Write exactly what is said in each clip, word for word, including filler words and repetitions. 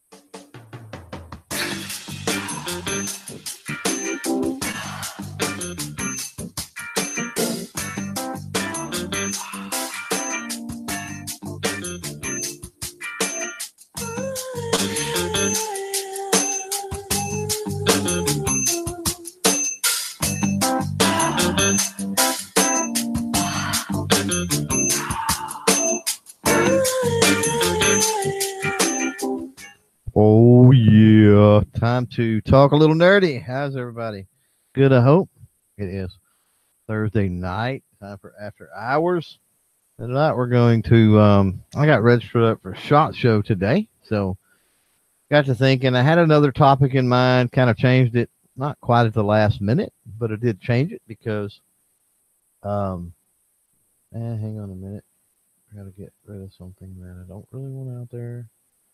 Oh, yeah. Time to talk a little nerdy. How's everybody? Good, I hope. It is Thursday night, time for After Hours. Tonight we're going to, um, I got registered up for SHOT Show today. So got to thinking, I had another topic in mind, kind of changed it, not quite at the last minute, but I did change it because, um, eh, hang on a minute. I got to get rid of something that I don't really want out there.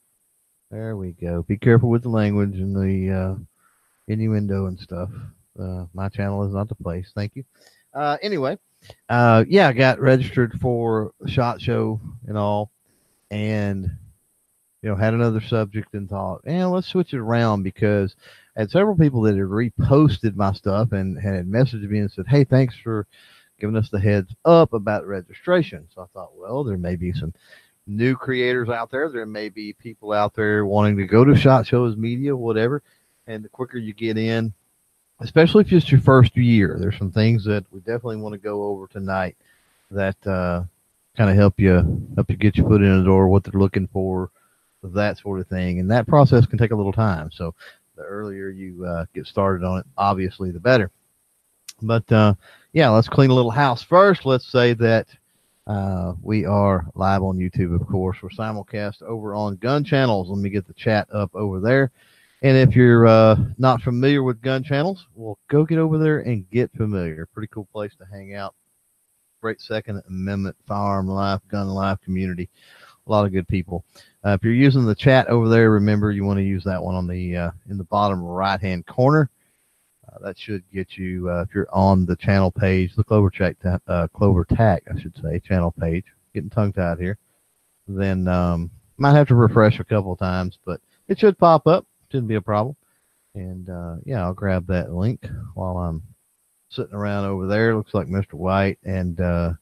There we go. Be careful with the language and the uh, innuendo and stuff. Uh, my channel is not the place. Thank you. Uh, anyway, uh, yeah, I got registered for SHOT Show and all, and you know, had another subject and thought, eh, let's switch it around because I had several people that had reposted my stuff and had messaged me and said, hey, thanks for giving us the heads up about registration. So I thought, well, there may be some new creators out there. There may be people out there wanting to go to SHOT Shows, media, whatever. And the quicker you get in, especially if it's your first year, there's some things that we definitely want to go over tonight that uh, kind of help you help you get your foot in the door, what they're looking for, that sort of thing. And that process can take a little time. So the earlier you uh, get started on it, obviously, the better. But uh, yeah, let's clean a little house first. Let's say that Uh, we are live on YouTube, of course. We're simulcast over on Gun Channels. Let me get the chat up over there. And if you're uh, not familiar with Gun Channels, well, go get over there and get familiar. Pretty cool place to hang out. Great Second Amendment, firearm life, gun life community. A lot of good people. Uh, if you're using the chat over there, remember you want to use that one on the uh, in the bottom right-hand corner. Uh, that should get you, uh, if you're on the channel page, the Clover Check, uh, Clover Tack, I should say, channel page. Getting tongue-tied here. Then um, might have to refresh a couple of times, but it should pop up. Shouldn't be a problem. And, uh, yeah, I'll grab that link while I'm sitting around over there. Looks like Mister White and, uh,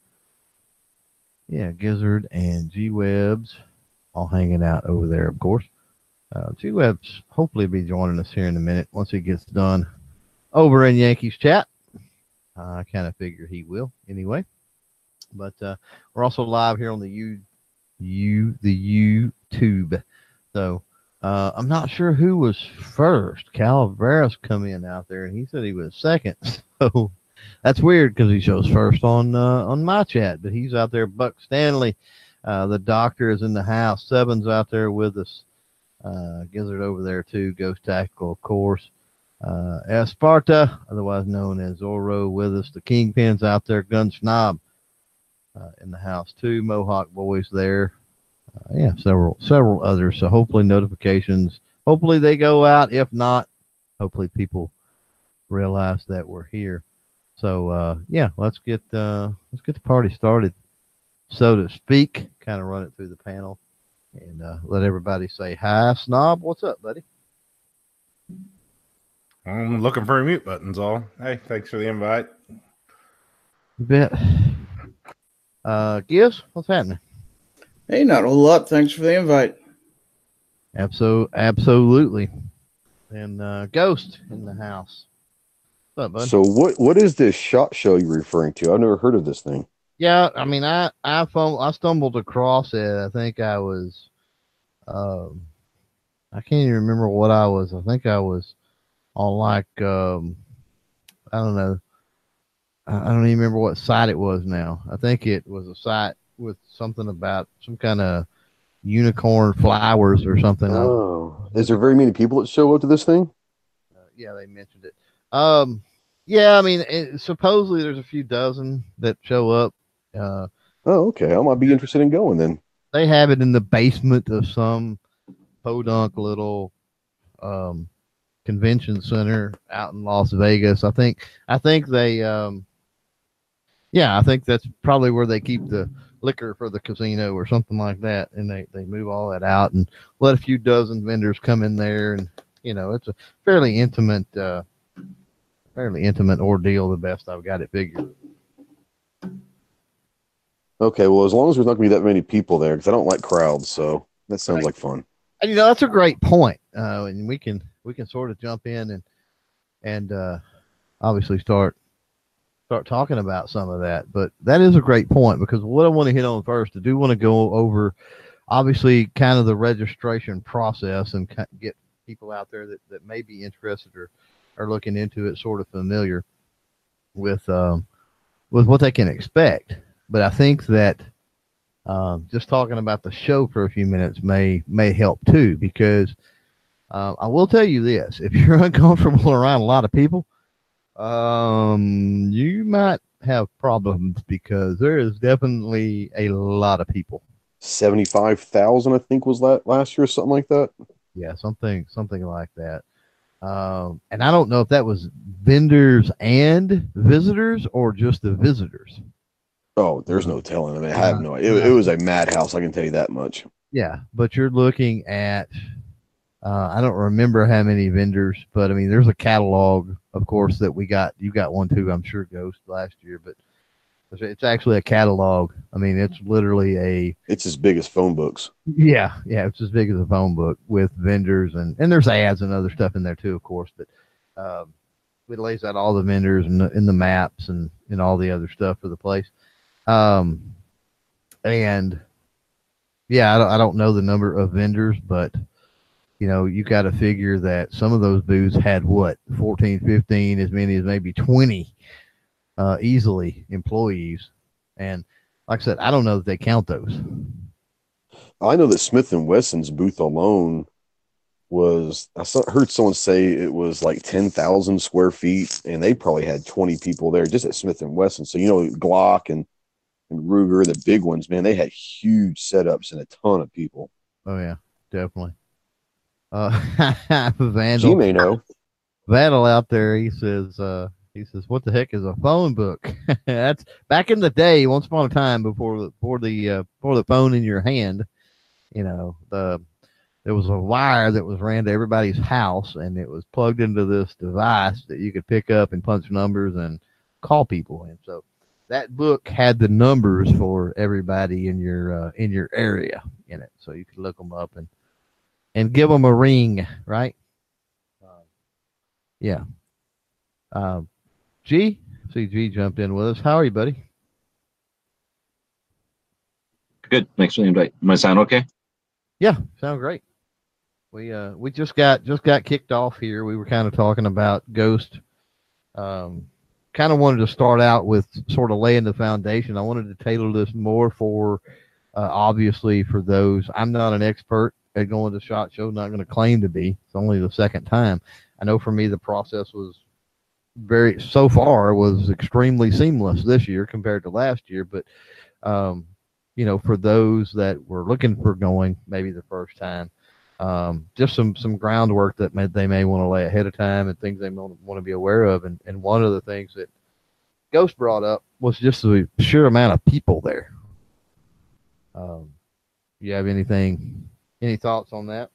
yeah, Gizzard and G-Webs all hanging out over there, of course. Uh, G-Webs hopefully be joining us here in a minute once he gets done over in Yankees chat. Uh, I kind of figure he will anyway. But uh, we're also live here on the U, U the YouTube. So uh, I'm not sure who was first. Calaveras come in out there, and he said he was second. So that's weird because he shows first on uh, on my chat. But he's out there. Buck Stanley, uh, the doctor, is in the house. Seven's out there with us. Uh, Gizzard over there too. Ghost Tactical, of course. Uh, Esparta, otherwise known as Zorro, with us. The Kingpin's out there. Gun Snob uh, in the house too. Mohawk Boys there. Uh, yeah, several several others. So hopefully notifications. Hopefully they go out. If not, hopefully people realize that we're here. So uh, yeah, let's get uh, let's get the party started, so to speak. Kind of run it through the panel and uh, let everybody say hi. Snob, what's up, buddy? I'm looking for a mute buttons all. Hey, thanks for the invite. You bet. Uh, Gibbs, what's happening? Hey, not a whole lot. Thanks for the invite. Absolutely, absolutely. And uh, Ghost in the house. What's up, bud? So what what is this SHOT Show you're referring to? I've never heard of this thing. Yeah, I mean, I I, I stumbled across it. I think I was, um, I can't even remember what I was. I think I was on like, um, I don't know. I, I don't even remember what site it was now. I think it was a site with something about some kind of unicorn flowers or something. Oh, is there very many people that show up to this thing? Uh, yeah, they mentioned it. Um, yeah, I mean, it, supposedly there's a few dozen that show up. Uh, oh, okay. I might be interested in going then. They have it in the basement of some podunk little um, convention center out in Las Vegas. I think. I think they. Um, yeah, I think that's probably where they keep the liquor for the casino or something like that, and they they move all that out and let a few dozen vendors come in there, and you know it's a fairly intimate, uh, fairly intimate ordeal. The best I've got it figured. Okay, well, as long as there's not going to be that many people there, because I don't like crowds, so that sounds Right. like fun. And you know that's a great point, uh, and we can we can sort of jump in and and uh, obviously start start talking about some of that. But that is a great point, because what I want to hit on first, I do want to go over obviously kind of the registration process and get people out there that, that may be interested or are looking into it, sort of familiar with um, with what they can expect. But I think that um, just talking about the show for a few minutes may may help too, because uh, I will tell you this: if you're uncomfortable around a lot of people, um, you might have problems, because there is definitely a lot of people. seventy-five thousand, I think, was that last year or something like that. Yeah, something something like that. Um, and I don't know if that was vendors and visitors or just the visitors. Oh, there's no telling. I mean, I have no idea. It, it was a madhouse, I can tell you that much. Yeah, but you're looking at, uh, I don't remember how many vendors, but I mean, there's a catalog, of course, that we got. You got one too, I'm sure, Ghost, last year, but it's actually a catalog. I mean, it's literally a. It's as big as phone books. Yeah, yeah, it's as big as a phone book with vendors, and, and there's ads and other stuff in there too, of course, but um, it lays out all the vendors and the, and the maps and, and all the other stuff for the place. Um, and yeah, I don't, I don't know the number of vendors, but you know, you got to figure that some of those booths had what, fourteen, fifteen, as many as maybe twenty, uh, easily employees. And like I said, I don't know that they count those. I know that Smith and Wesson's booth alone was, I saw, heard someone say it was like ten thousand square feet, and they probably had twenty people there just at Smith and Wesson. So, you know, Glock and and Ruger, the big ones, man, they had huge setups and a ton of people. Oh yeah, definitely. Uh, Vandal, You may know. Vandal out there, he says, uh, he says, what the heck is a phone book? That's back in the day, once upon a time, before the, before the, uh, before the phone in your hand, you know, the, there was a wire that was ran to everybody's house, and it was plugged into this device that you could pick up and punch numbers and call people. And so that book had the numbers for everybody in your uh, in your area in it, so you could look them up and and give them a ring, right? Uh, yeah. Um, G, see G jumped in with us. How are you, buddy? Good. Thanks for the invite. Am I sound okay? Yeah, sound great. We uh we just got just got kicked off here. We were kind of talking about Ghost. Um, kind of wanted to start out with sort of laying the foundation. I wanted to tailor this more for, uh, obviously, for those. I'm not an expert at going to SHOT Show, not going to claim to be. It's only the second time. I know for me the process was very, so far, was extremely seamless this year compared to last year. But, um, you know, for those that were looking for going maybe the first time, Um, just some, some groundwork that may, they may want to lay ahead of time and things they want to be aware of. And, and one of the things that Ghost brought up was just the sheer amount of people there. Um, you have anything, any thoughts on that?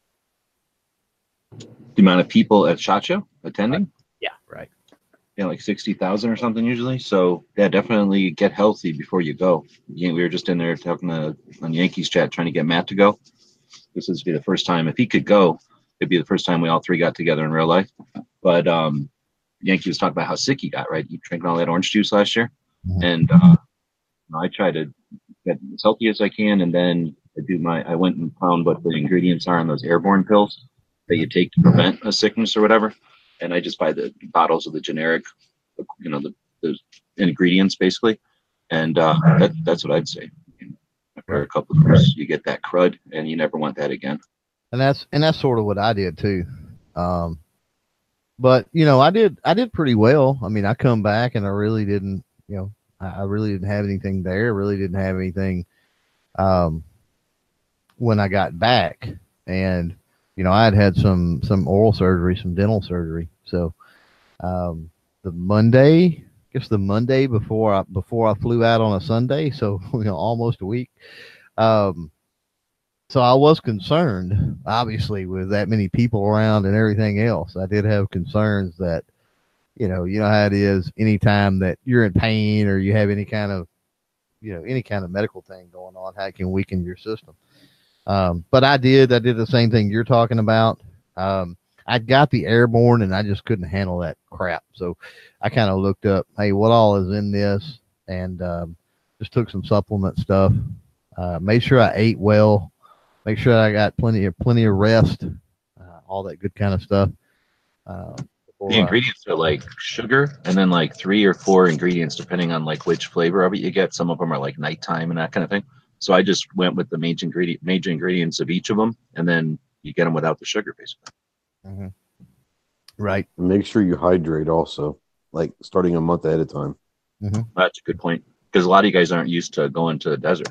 The amount of people at SHOT Show attending? Yeah, right. Yeah, like sixty thousand or something usually. So yeah, definitely get healthy before you go. We were just in there talking to, on Yankees chat, trying to get Matt to go. This would be the first time, if he could go, it'd be the first time we all three got together in real life. But um, Yankee was talking about how sick he got, right? He drank all that orange juice last year. Mm-hmm. And uh, I try to get as healthy as I can. And then I do my, I went and found what the ingredients are in those airborne pills that you take to prevent a sickness or whatever. And I just buy the bottles of the generic, you know, the, the ingredients basically. And uh, that, that's what I'd say. After a couple of years, you get that crud, and you never want that again. And that's and that's sort of what I did too. Um, but you know, I did I did pretty well. I mean, I come back and I really didn't, you know, I, I really didn't have anything there. Really didn't have anything um, when I got back. And you know, I had had some some oral surgery, some dental surgery. So um, the Monday guess the Monday before I before I flew out on a Sunday, so you know, almost a week. Um, so I was concerned, obviously, with that many people around and everything else. I did have concerns that, you know, you know how it is. Anytime that you're in pain or you have any kind of, you know, any kind of medical thing going on, how it can weaken your system. Um, but I did, I did the same thing you're talking about. Um, I got the airborne and I just couldn't handle that crap. So I kind of looked up, hey, what all is in this? And um, just took some supplement stuff. Uh, made sure I ate well. Make sure I got plenty of plenty of rest. Uh, all that good kind of stuff. Uh, The ingredients are like sugar and then like three or four ingredients depending on like which flavor of it you get. Some of them are like nighttime and that kind of thing. So I just went with the major ingredient, major ingredients of each of them, and then you get them without the sugar, basically. Mm-hmm. Right. Make sure you hydrate also, like starting a month ahead of time. Mm-hmm. That's a good point because a lot of you guys aren't used to going to the desert.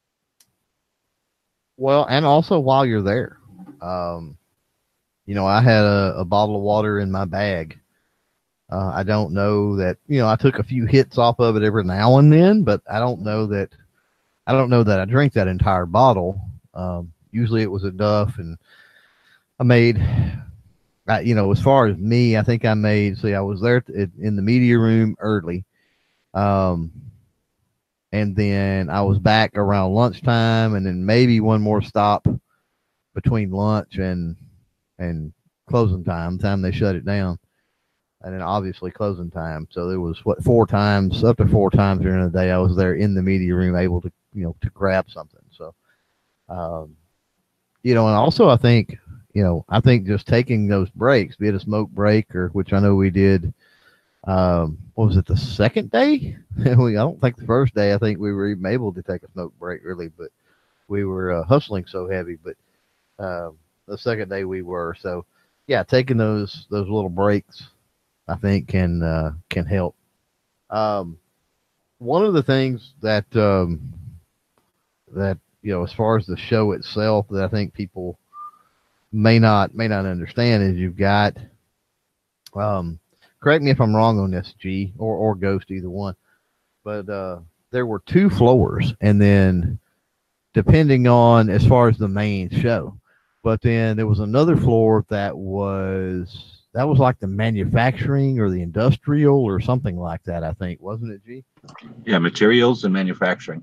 Well, and also while you're there, um, you know, I had a, a bottle of water in my bag. Uh, I don't know that, you know, I took a few hits off of it every now and then, but I don't know that, I don't know that I drank that entire bottle. Um, usually it was enough, and I made, I, you know, as far as me, I think I made, see, I was there t- in the media room early. Um, and then I was back around lunchtime, and then maybe one more stop between lunch and, and closing time, time they shut it down. And then obviously closing time. So there was what, four times, up to four times during the day I was there in the media room able to, you know, to grab something. So, um, you know, and also I think, you know, I think just taking those breaks, be it a smoke break or, which I know we did, um, what was it, the second day? we, I don't think the first day, I think we were even able to take a smoke break really, but we were uh, hustling so heavy, but, um, the second day we were. So yeah, taking those, those little breaks, I think can, uh, can help. Um, one of the things that, um, that, you know, as far as the show itself that I think people may not, may not understand is you've got, um, correct me if I'm wrong on this, G or, or Ghost, either one, but, uh, there were two floors, and then depending on as far as the main show, but then there was another floor that was, that was like the manufacturing or the industrial or something like that, I think, wasn't it, G? Yeah, materials and manufacturing.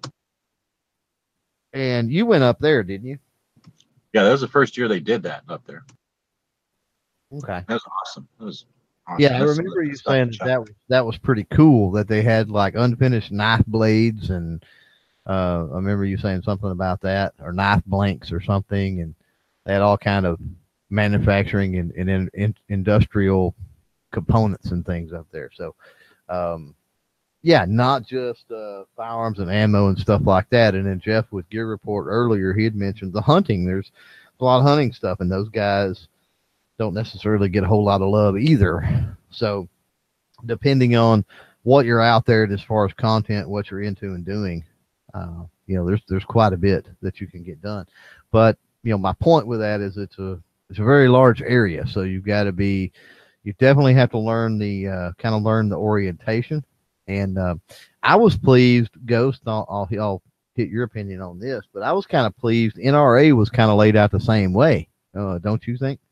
And you went up there, didn't you? Yeah, that was the first year they did that up there. Okay. That was awesome. That was awesome. Yeah, I That's remember some you stuff saying to that, that was that was pretty cool that they had like unfinished knife blades, and uh, I remember you saying something about that, or knife blanks or something, and they had all kind of manufacturing and, and in, in, industrial components and things up there. So, um, yeah, not just uh, firearms and ammo and stuff like that. And then Jeff with Gear Report earlier, he had mentioned the hunting. There's a lot of hunting stuff, and those guys don't necessarily get a whole lot of love either. So depending on what you're out there as far as content, what you're into and doing, uh, you know, there's, there's quite a bit that you can get done. But, you know, my point with that is it's a, it's a very large area. So you've got to be, you definitely have to learn the, uh, kind of learn the orientation. And, uh, I was pleased, Ghost, I'll, I'll, I'll get your opinion on this, but I was kind of pleased. N R A was kind of laid out the same way. Uh, don't you think?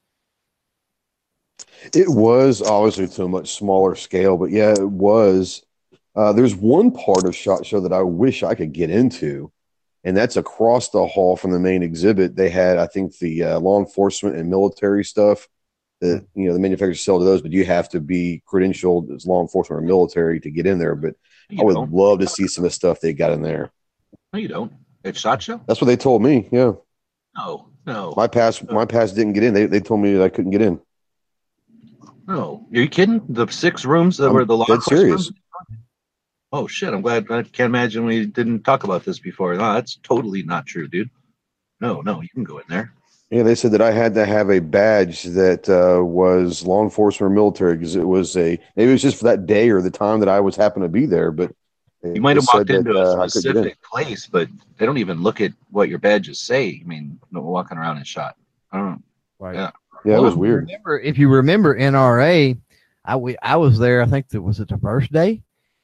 It was obviously to a much smaller scale, but yeah, it was. Uh, there's one part of SHOT Show that I wish I could get into, and that's across the hall from the main exhibit. They had, I think, the uh, law enforcement and military stuff that, you know, the manufacturers sell to those, but you have to be credentialed as law enforcement or military to get in there. But You I would don't. love to see some of the stuff they got in there. No, you don't. It's SHOT Show? That's what they told me. Yeah, No, no. my pass, my pass didn't get in. They they told me that I couldn't get in. No. Are you kidding? The six rooms that I'm were the law dead enforcement serious. rooms? Oh, shit. I'm glad. I can't imagine we didn't talk about this before. No, that's totally not true, dude. No, no. You can go in there. Yeah, they said that I had to have a badge that uh, was law enforcement or military because it was a maybe it was just for that day or the time that I was happened to be there. But they, You might they have walked said into that, a uh, I couldn't get in. specific place, but they don't even look at what your badges say. I mean, no, walking around in shot. I don't know. Right. Yeah. Yeah, Well, it was if you weird. Remember, if you remember N R A, I, we, I was there, I think that was it the first day.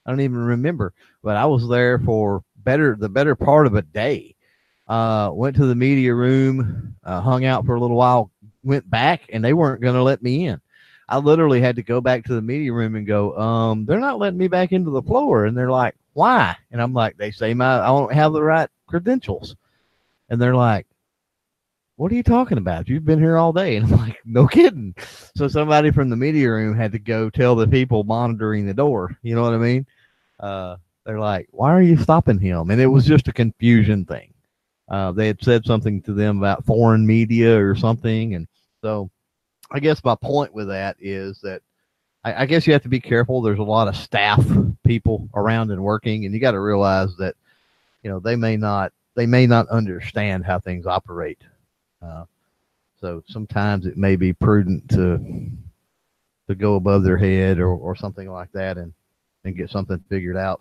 I don't even remember, but I was there for better the better part of a day. Uh, went to the media room, uh, hung out for a little while, went back, and they weren't going to let me in. I literally had to go back to the media room and go, um, they're not letting me back into the floor. And they're like, why? And I'm like, they say my I don't have the right credentials. And they're like, what are you talking about? You've been here all day. And I'm like, no kidding. So somebody from the media room had to go tell the people monitoring the door. You know what I mean? Uh, they're like, why are you stopping him? And it was just a confusion thing. Uh, they had said something to them about foreign media or something. And so I guess my point with that is that I, I guess you have to be careful. There's a lot of staff people around and working, and you got to realize that, you know, they may not, they may not understand how things operate. Uh, so sometimes it may be prudent to to go above their head or, or something like that and, and get something figured out.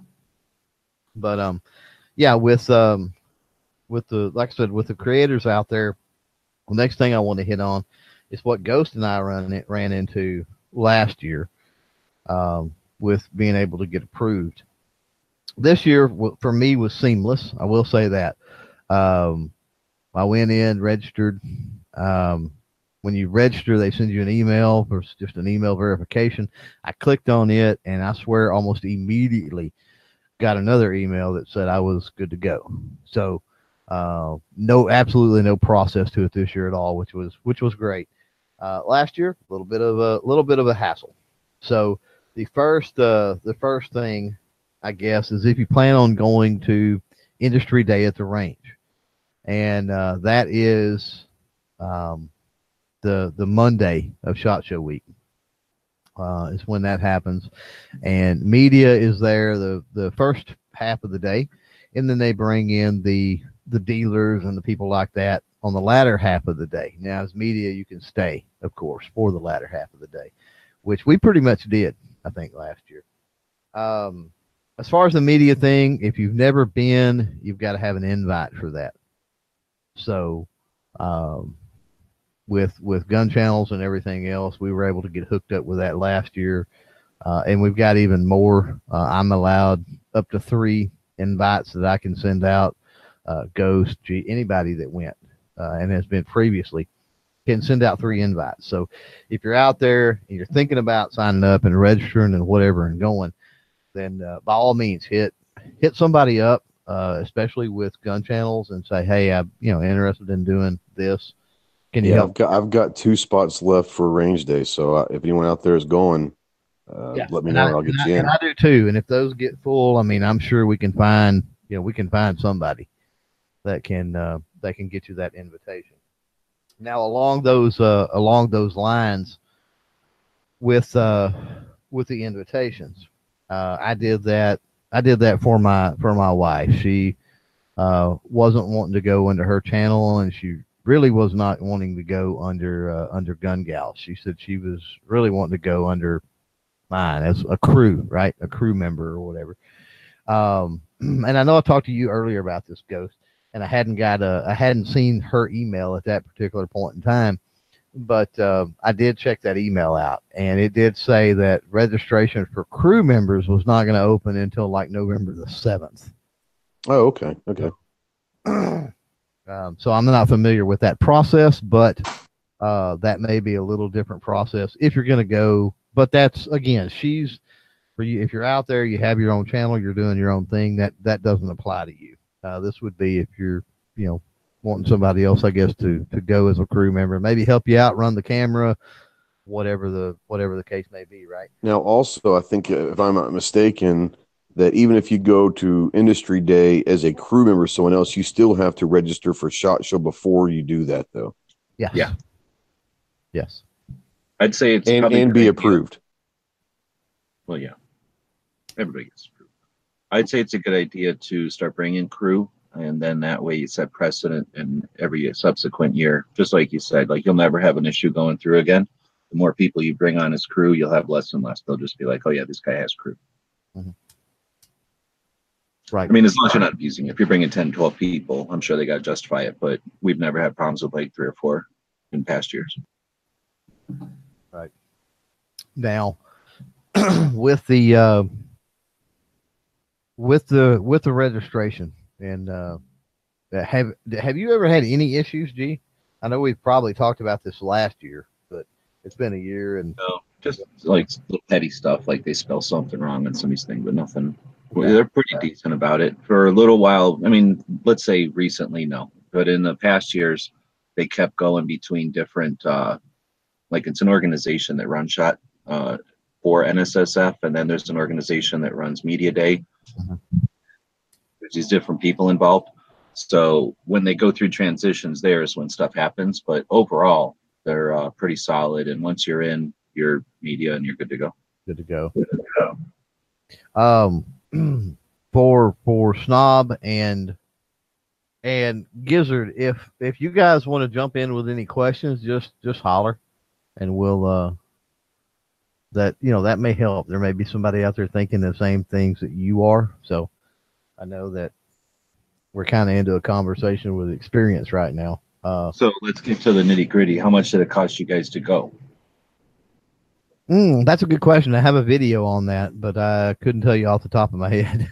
But um, yeah, with um, with the like I said, with the creators out there, the next thing I want to hit on is what Ghost and I ran it ran into last year um, with being able to get approved. This year for me was seamless. I will say that. Um, I went in, registered. Um, when you register, they send you an email for just an email verification. I clicked on it, and I swear almost immediately got another email that said I was good to go. So uh, no, absolutely no process to it this year at all, which was which was great. Uh, last year, a little bit of a little bit of a hassle. So the first uh, the first thing, I guess, is if you plan on going to Industry Day at the range. And uh, that is um, the the Monday of SHOT Show Week uh, is when that happens. And media is there the, the first half of the day. And then they bring in the the dealers and the people like that on the latter half of the day. Now, as media, you can stay, of course, for the latter half of the day, which we pretty much did, I think, last year. Um, as far as the media thing, if you've never been, you've got to have an invite for that. So, um, with with gun channels and everything else, we were able to get hooked up with that last year, uh, and we've got even more. Uh, I'm allowed up to three invites that I can send out. Uh, Ghost, G, anybody that went uh, and has been previously can send out three invites. So, if you're out there and you're thinking about signing up and registering and whatever and going, then uh, by all means hit hit somebody up. Uh, especially with gun channels, and say, hey, I'm you know interested in doing this. Can you yeah, help? I've got I've got two spots left for range day, so uh, if anyone out there is going, uh, Yeah. let me and know. I, and I'll get and you I, in. And I do too. And if those get full, I mean, I'm sure we can find you know we can find somebody that can uh, that can get you that invitation. Now, along those uh, along those lines, with uh, with the invitations, uh, I did that. I did that for my for my wife. She uh, wasn't wanting to go under her channel, and she really was not wanting to go under uh, under Gun Gals. She said she was really wanting to go under mine as a crew, right? A crew member or whatever. Um, and I know I talked to you earlier about this, Ghost, and I hadn't got a I hadn't seen her email at that particular point in time. But uh, I did check that email out, and it did say that registration for crew members was not going to open until like November the seventh. Oh, okay, okay. um, so I'm not familiar with that process, but uh, that may be a little different process if you're going to go. But that's again, she's for you. If you're out there, you have your own channel, you're doing your own thing. That that doesn't apply to you. Uh, this would be if you're, you know. wanting somebody else, I guess, to to go as a crew member, maybe help you out, run the camera, whatever the whatever the case may be, right? Now, also, I think uh, if I'm not mistaken, that even if you go to Industry Day as a crew member, someone else, you still have to register for SHOT Show before you do that, though. Yes. Yeah. Yes. I'd say it's and probably and a be good idea. approved. Well, yeah, everybody gets approved. I'd say it's a good idea to start bringing crew. And then that way you set precedent in every subsequent year. Just like you said, like you'll never have an issue going through again. The more people you bring on as crew, you'll have less and less. They'll just be like, oh, yeah, this guy has crew. Mm-hmm. Right. I mean, as long as you're not abusing it. If you're bringing ten, twelve people, I'm sure they got to justify it. But we've never had problems with like three or four in past years. Right. Now, with the uh, with the with the registration and uh, have have you ever had any issues, G? I know we've probably talked about this last year, but it's been a year and No, just like little petty stuff, like they spell something wrong on somebody's thing, but nothing. Yeah. They're pretty decent about it. For a little while, I mean, let's say recently, no, but in the past years, they kept going between different. Uh, like it's an organization that runs shot uh, for N S S F, and then there's an organization that runs Media Day. Mhm. There's these different people involved. So when they go through transitions, there is when stuff happens. But overall, they're uh, pretty solid. And once you're in, you're media and you're good to go. good to go. Um, for for Snob and and Gizzard, if if you guys want to jump in with any questions, just just holler, and we'll uh that you know that may help. There may be somebody out there thinking the same things that you are. So I know that we're kind of into a conversation with experience right now. Uh, So let's get to the nitty gritty. How much did it cost you guys to go? mm, that's a good question. I have a video on that, but I couldn't tell you off the top of my head.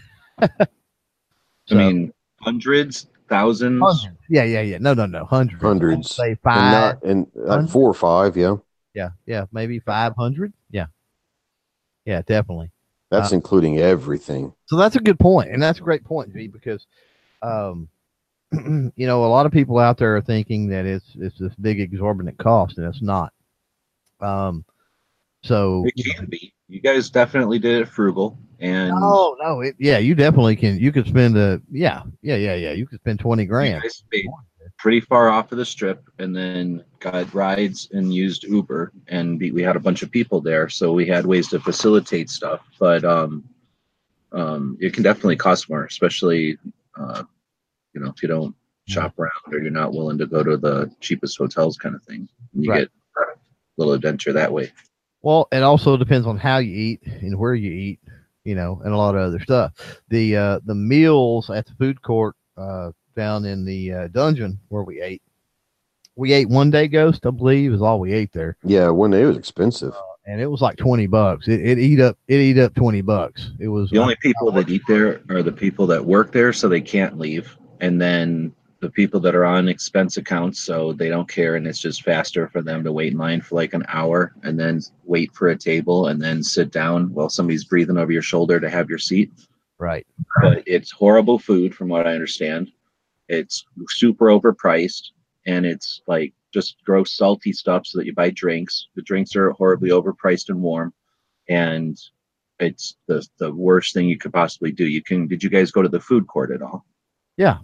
So- I mean, hundreds, thousands. Hundreds. Yeah, yeah, yeah. No, no, no. Hundreds. Hundreds. Say And five. not and uh, hundred? four or five, yeah. Yeah, yeah. Maybe five hundred. Yeah, yeah, definitely. That's Uh, including everything. So that's a good point, and that's a great point, G, because, um, you know, a lot of people out there are thinking that it's it's this big exorbitant cost, and it's not. Um, so It can be. You guys definitely did it frugal, and no, no, it, yeah, you definitely can. You could spend a yeah, yeah, yeah, yeah. You could spend twenty you grand. guys stayed pretty far off of the strip, and then got rides and used Uber, and we, we had a bunch of people there, so we had ways to facilitate stuff. But um, um, it can definitely cost more, especially uh, you know, if you don't shop around or you're not willing to go to the cheapest hotels, kind of thing. You Right. get a little adventure that way. Well, it also depends on how you eat and where you eat, you know, and a lot of other stuff. The uh, the meals at the food court uh, down in the uh, dungeon where we ate, we ate one day Ghost, I believe, is all we ate there, Yeah, when it was expensive. and it was like twenty bucks. It, it eat up it eat up twenty bucks. It was The only people that eat there are the people that work there, so they can't leave. And then the people that are on expense accounts, so they don't care, and it's just faster for them to wait in line for like an hour and then wait for a table and then sit down while somebody's breathing over your shoulder to have your seat. right. But it's horrible food, from what I understand. It's super overpriced, and it's like just gross, salty stuff so that you buy drinks. The drinks are horribly overpriced and warm, and it's the the worst thing you could possibly do. You can. Did you guys go to the food court at all? Yeah.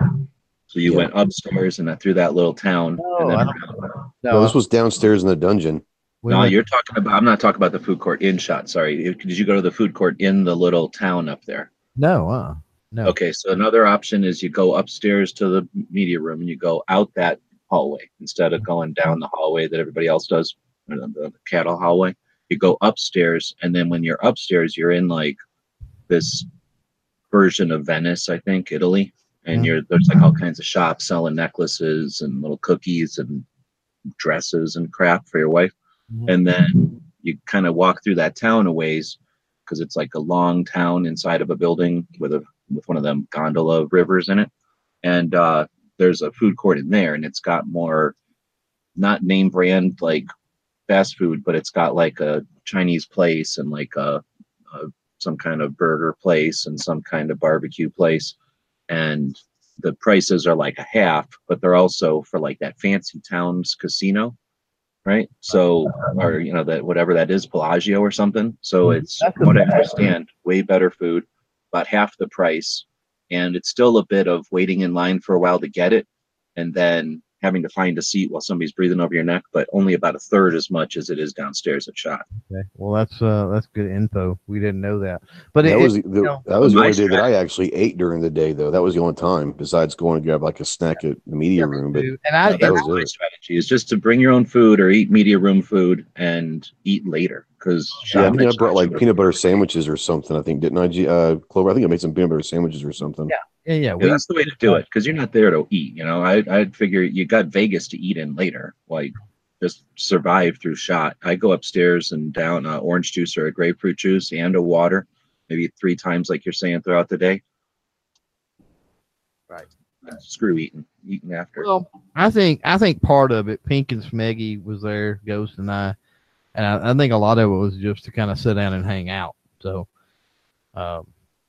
So you Yeah. went upstairs and then through that little town. No, and then I around. No, this was downstairs in the dungeon. we No, went- you're talking about. I'm not talking about the food court in shot. Sorry. Did you go to the food court in the little town up there? no, uh, no. Okay, so another option is you go upstairs to the media room and you go out that hallway instead of going down the hallway that everybody else does, or the, the cattle hallway. You go upstairs, and then when you're upstairs, you're in like this version of Venice, I think, Italy, and Mhm. you're there's like all kinds of shops selling necklaces and little cookies and dresses and crap for your wife. Mhm. And then you kind of walk through that town a ways because it's like a long town inside of a building with a with one of them gondola rivers in it. And uh, there's a food court in there, and it's got more not name brand like fast food, but it's got like a Chinese place and like a, a some kind of burger place and some kind of barbecue place. And the prices are like a half, but they're also for like that fancy town's casino, right? So, or you know, that whatever that is, Bellagio or something. So it's, That's from what I a- understand, way better food, about half the price, and it's still a bit of waiting in line for a while to get it, and then having to find a seat while somebody's breathing over your neck, but only about a third as much as it is downstairs at Shot. Okay. Well, that's uh, that's good info. We didn't know that, but That it, was it- the, know, that was the my only day that strat- I actually ate during the day, though. That was the only time besides going to grab like a snack at the media room. But and I, No, that that's was my it. strategy, is just to bring your own food or eat media room food and eat later. Because yeah, I think I brought like peanut butter sandwiches or something. I think didn't I, G- uh, Clover? I think I made some peanut butter sandwiches or something. Yeah. yeah, yeah, Yeah, we, that's the way to do it, because you're not there to eat. You know, I I'd figure you got Vegas to eat in later, like just survive through Shot. I go upstairs and down uh, orange juice or a grapefruit juice and a water, maybe three times, like you're saying, throughout the day. Right. Uh, Screw eating, eating after. Well, I think I think part of it, Pink and Smeggy was there, Ghost and I, and I, I think a lot of it was just to kind of sit down and hang out. So, um,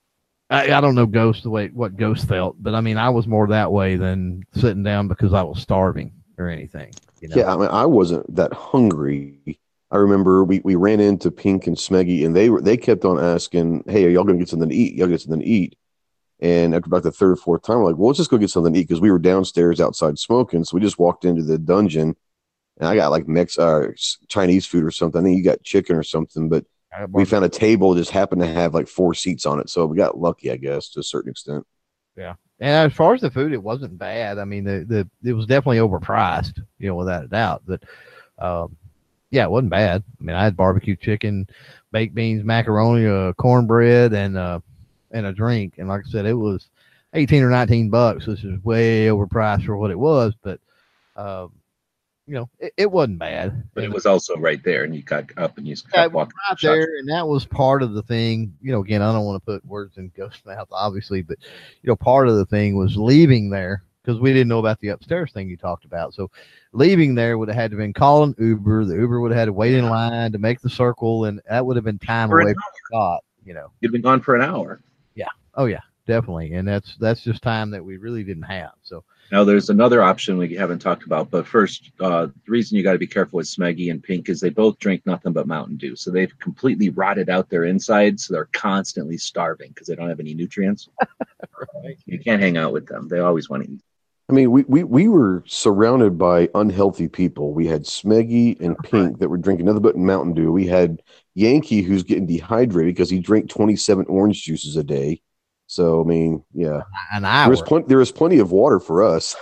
I, I don't know Ghost the way what Ghost felt, but I mean, I was more that way than sitting down because I was starving or anything. You know? Yeah, I mean, I wasn't that hungry. I remember we, we ran into Pink and Smeggy, and they were they kept on asking, "Hey, are y'all gonna get something to eat? Y'all get something to eat?" And after about the third or fourth time, we're like, "Well, let's just go get something to eat," because we were downstairs outside smoking. So we just walked into the dungeon, and I got like Mex uh, Chinese food or something. I think you got chicken or something, but we found a table that just happened to have like four seats on it, so we got lucky, I guess, to a certain extent. Yeah. And as far as the food, it wasn't bad. I mean, the, the it was definitely overpriced, you know, without a doubt. But um, yeah, it wasn't bad. I mean, I had barbecue chicken, baked beans, macaroni, uh, cornbread, and uh, and a drink. And like I said, it was eighteen or nineteen bucks, which is way overpriced for what it was. But um, you know, it, it wasn't bad. But and, it was also right there, and you got up and you just yeah, kept walking. right there, and that was part of the thing. You know, again, I don't want to put words in Ghost's mouth, obviously, but you know, part of the thing was leaving there because we didn't know about the upstairs thing you talked about. So leaving there would have had to been calling Uber. The Uber would have had to wait in line to make the circle, and that would have been time For an away hour. from Scott. You know, You'd been gone for an hour. oh yeah, definitely, and that's that's just time that we really didn't have. So. Now, there's another option we haven't talked about, but first, uh, the reason you got to be careful with Smeggy and Pink is they both drink nothing but Mountain Dew. So they've completely rotted out their insides. So they're constantly starving because they don't have any nutrients. Right. You can't hang out with them. They always want to eat. I mean, we, we, we were surrounded by unhealthy people. We had Smeggy and Pink that were drinking nothing but Mountain Dew. We had Yankee, who's getting dehydrated because he drank twenty-seven orange juices a day. So, I mean, yeah, An hour. there was plenty. There was plenty of water for us.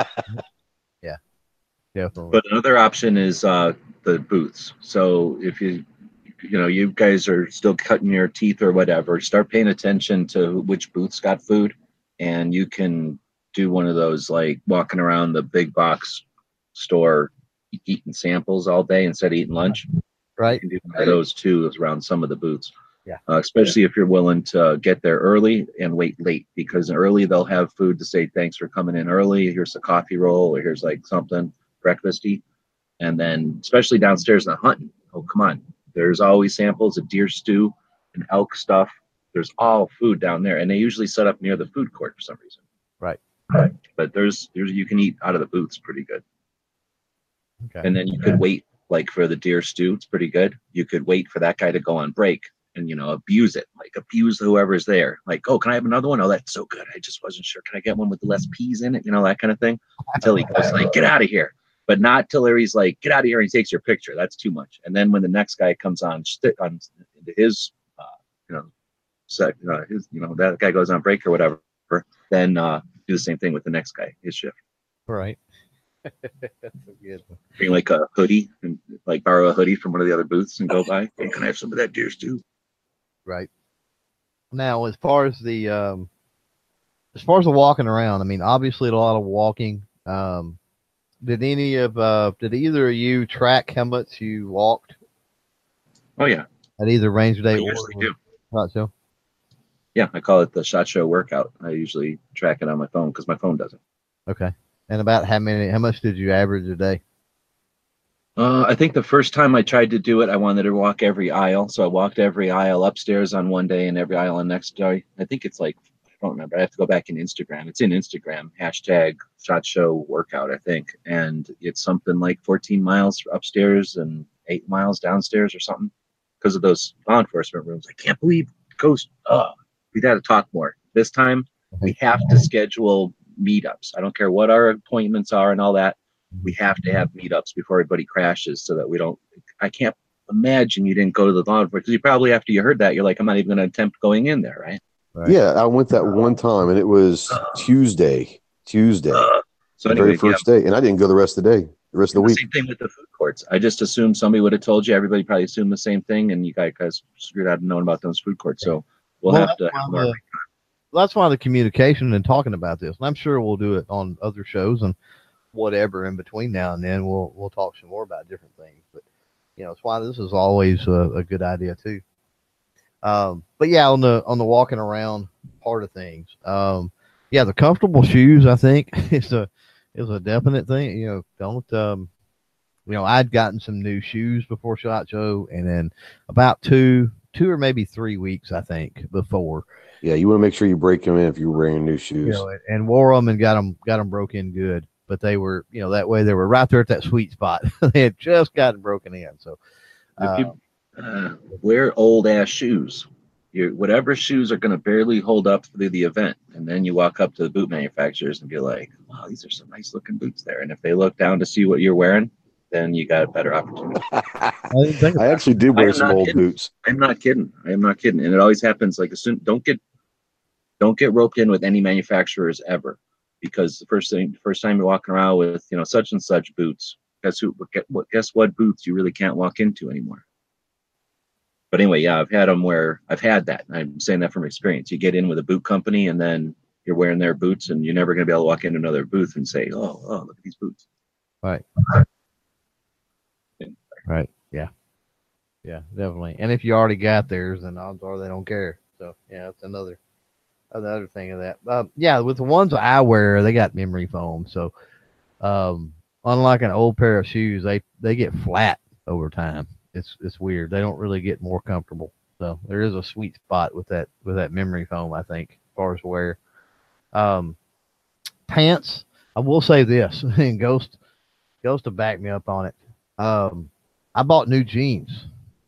Yeah, definitely. But another option is uh, the booths. So if you, you know, you guys are still cutting your teeth or whatever, start paying attention to which booths got food, and you can do one of those like walking around the big box store eating samples all day instead of eating lunch. Right. You can do one of those too around some of the booths. Yeah. Uh, especially if you're willing to get there early and wait late, because early they'll have food to say thanks for coming in early. Here's a coffee roll, or here's like something breakfasty. And then especially downstairs in the hunting. Oh, come on. There's always samples of deer stew and elk stuff. There's all food down there. And they usually set up near the food court for some reason. Right. Right. But there's there's you can eat out of the booths pretty good. Okay. And then you could wait like for the deer stew, it's pretty good. You could wait for that guy to go on break and, you know, abuse it, like abuse whoever's there. Like, oh, can I have another one? Oh, that's so good. I just wasn't sure. Can I get one with less peas in it? You know, that kind of thing. Until he goes like, get out of here. But not till he's like, get out of here, and he takes your picture. That's too much. And then when the next guy comes on, on his, uh, you know, sec, uh, his, you know, that guy goes on break or whatever, then uh, do the same thing with the next guy, his shift. Right. That's a good one. Bring like a hoodie and like borrow a hoodie from one of the other booths and go by. Hey, can I have some of that deer stew? Right. Now, as far as the um, as far as the walking around, I mean, obviously a lot of walking. Um, did any of uh, did either of you track how much you walked Oh yeah, at either range I day or usually do. Right, so Yeah, I call it the SHOT Show workout. I usually track it on my phone because my phone doesn't. okay. And about how many? How much did you average a day? Uh, I think the first time I tried to do it, I wanted to walk every aisle. So I walked every aisle upstairs on one day and every aisle on next day. I think it's like, I don't remember. I have to go back in Instagram. It's in Instagram, hashtag SHOT Show workout, I think. And it's something like fourteen miles upstairs and eight miles downstairs or something because of those law enforcement rooms. I can't believe Ghost. Oh, we got to talk more. This time we have to schedule meetups. I don't care what our appointments are and all that. We have to have meetups before everybody crashes so that we don't. I can't imagine you didn't go to the law enforcement because you probably, after you heard that, you're like, I'm not even going to attempt going in there, right? Right. Yeah, I went that one time, and it was Tuesday. Tuesday, Uh, so the anyway, very first day, and I didn't go the rest of the day. The rest of the the week. same thing with the food courts. I just assumed somebody would have told you. Everybody probably assumed the same thing, and you guys screwed out and knowing about those food courts. So we'll, Well, have to that's have why more. the- That's why the communication and talking about this, and I'm sure we'll do it on other shows and whatever in between now and then. We'll we'll talk some more about different things, but you know, it's why this is always a, a good idea too. Um, but yeah, on the on the walking around part of things, um, yeah, the comfortable shoes I think is a is a definite thing. You know, don't um, you know, I'd gotten some new shoes before SHOT Show, and then about two two or maybe three weeks I think before. Yeah, you want to make sure you break them in if you're wearing new shoes. You know, and, and wore them and got them got them broke in good. But they were, you know, that way they were right there at that sweet spot. They had just gotten broken in. So, If uh, you uh, wear old ass shoes, your whatever shoes are going to barely hold up through the event, and then you walk up to the boot manufacturers and be like, "Wow, these are some nice looking boots there." And if they look down to see what you're wearing, then you got a better opportunity. I didn't think I about actually did I wear am some not old kidding. boots. I'm not kidding. I am not kidding. And it always happens. Like, as soon don't get don't get roped in with any manufacturers ever, because the first thing, first time you're walking around with, you know, such and such boots, guess who? What? Guess what boots you really can't walk into anymore. But anyway, yeah, I've had them where I've had that. I'm saying that from experience. You get in with a boot company, and then you're wearing their boots, and you're never going to be able to walk into another booth and say, "Oh, oh, look at these boots." Right. Right. Yeah. Yeah, definitely. And if you already got theirs, then odds are they don't care. So yeah, that's another another thing of that. Uh, yeah, with the ones I wear, they got memory foam. So um, unlike an old pair of shoes, they they get flat over time. It's it's weird. They don't really get more comfortable. So there is a sweet spot with that with that memory foam, I think, as far as wear. Um, pants. I will say this, and Ghost Ghost to back me up on it. Um, I bought new jeans.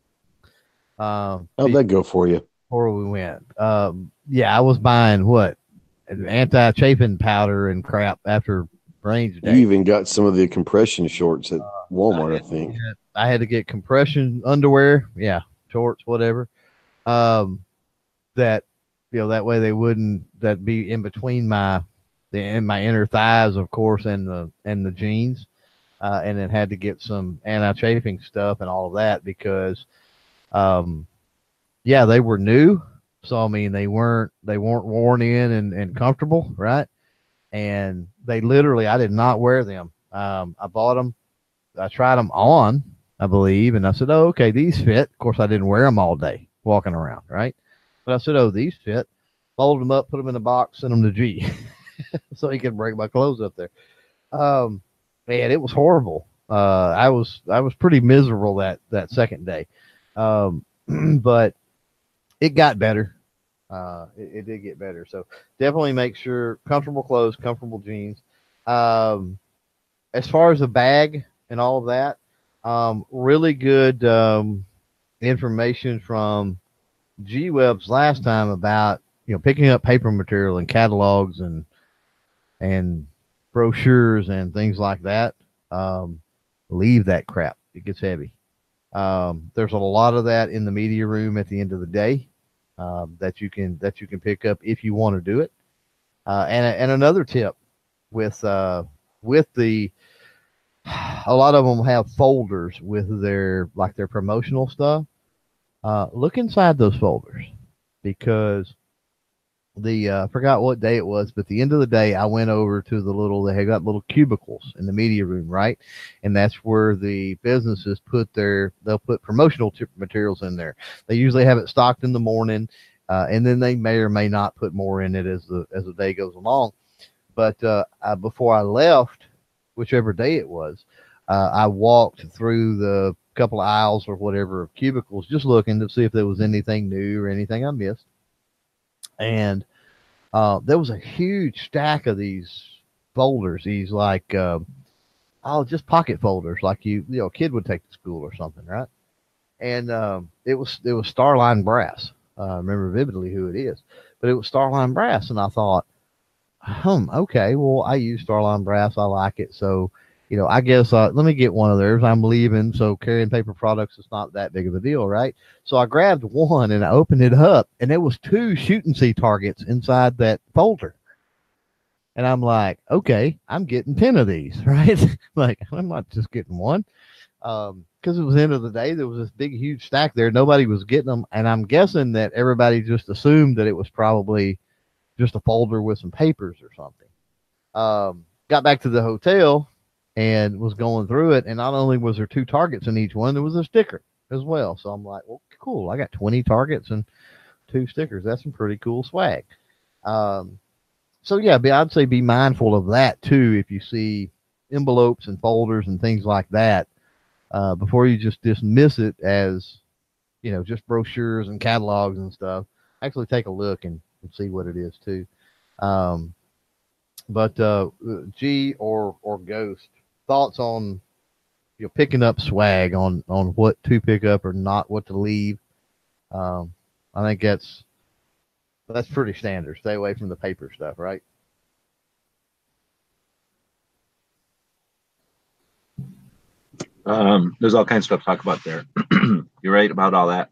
Um, How'd that go for you? before we went. Um, yeah, I was buying what anti-chafing powder and crap after range You day. even got some of the compression shorts at Walmart, I think. I had to get compression underwear, yeah, shorts, whatever. Um, that you know that way they wouldn't that be in between my the in my inner thighs, of course, and the and the jeans. Uh, and then had to get some anti-chafing stuff and all of that because, um, yeah, they were new. So, I mean, they weren't, they weren't worn in and, and comfortable. Right. And they literally, I did not wear them. Um, I bought them. I tried them on, I believe. And I said, oh, okay, these fit. Of course, I didn't wear them all day walking around. Right. But I said, oh, these fit. Fold them up, put them in a box, send them to G so he could break my clothes up there. Um, Man, it was horrible. Uh, I was I was pretty miserable that that second day, um, but it got better. Uh, it, it did get better. So definitely make sure comfortable clothes, comfortable jeans. Um, as far as the bag and all of that, um, really good um, information from G Webs last time about you know picking up paper material and catalogs and and brochures and things like that. Um, leave that crap. It gets heavy. Um, there's a lot of that in the media room at the end of the day um, that you can that you can pick up if you want to do it. Uh, and and another tip with uh, with the a lot of them have folders with their like their promotional stuff. Uh, look inside those folders because the uh, I forgot what day it was, but at the end of the day, I went over to the little they had got little cubicles in the media room, right? And that's where the businesses put their they'll put promotional t- materials in there. They usually have it stocked in the morning, uh, and then they may or may not put more in it as the as the day goes along. But uh, I, before I left, whichever day it was, uh, I walked through the couple of aisles or whatever of cubicles, just looking to see if there was anything new or anything I missed. And uh, there was a huge stack of these folders, these like, uh, oh, just pocket folders, like you, you know, a kid would take to school or something, right? And um, it was it was Starline Brass. Uh, I remember vividly who it is, but it was Starline Brass, and I thought, hmm, okay, well, I use Starline Brass, I like it, so you know, I guess uh, let me get one of theirs. I'm leaving, so carrying paper products is not that big of a deal, right? So I grabbed one and I opened it up, and there was two shoot and see targets inside that folder. And I'm like, okay, I'm getting ten of these, right? Like, I'm not just getting one. Um, because it was the end of the day, there was this big, huge stack there. Nobody was getting them, and I'm guessing that everybody just assumed that it was probably just a folder with some papers or something. Um, got back to the hotel and was going through it, and not only was there two targets in each one, there was a sticker as well. So I'm like, well, cool. I got twenty targets and two stickers. That's some pretty cool swag. Um, so yeah, be, I'd say be mindful of that too. If you see envelopes and folders and things like that, uh, before you just dismiss it as, you know, just brochures and catalogs and stuff, actually take a look and, and see what it is too. Um, but uh, G or or Ghost, thoughts on, you know, picking up swag, on on what to pick up or not, what to leave. Um, I think that's that's pretty standard. Stay away from the paper stuff, right? Um, there's all kinds of stuff to talk about there. You're right about all that.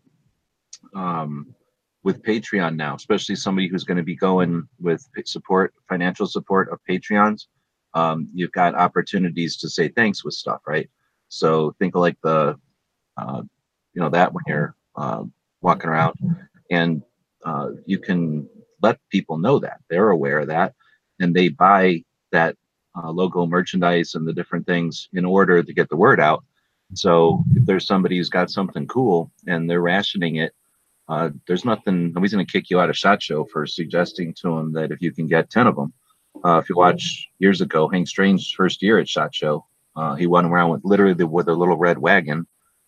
Um, with Patreon now, especially somebody who's going to be going with support, financial support of Patreons, um, you've got opportunities to say thanks with stuff, right? So think of like the, uh, you know, that when you're uh, walking around, and uh, you can let people know that they're aware of that, and they buy that uh, logo merchandise and the different things in order to get the word out. So if there's somebody who's got something cool and they're rationing it, uh, there's nothing, nobody's going to kick you out of SHOT Show for suggesting to them that if you can get ten of them. Uh, if you watch years ago, Hank Strange's first year at SHOT Show, uh, he went around with literally with a little red wagon,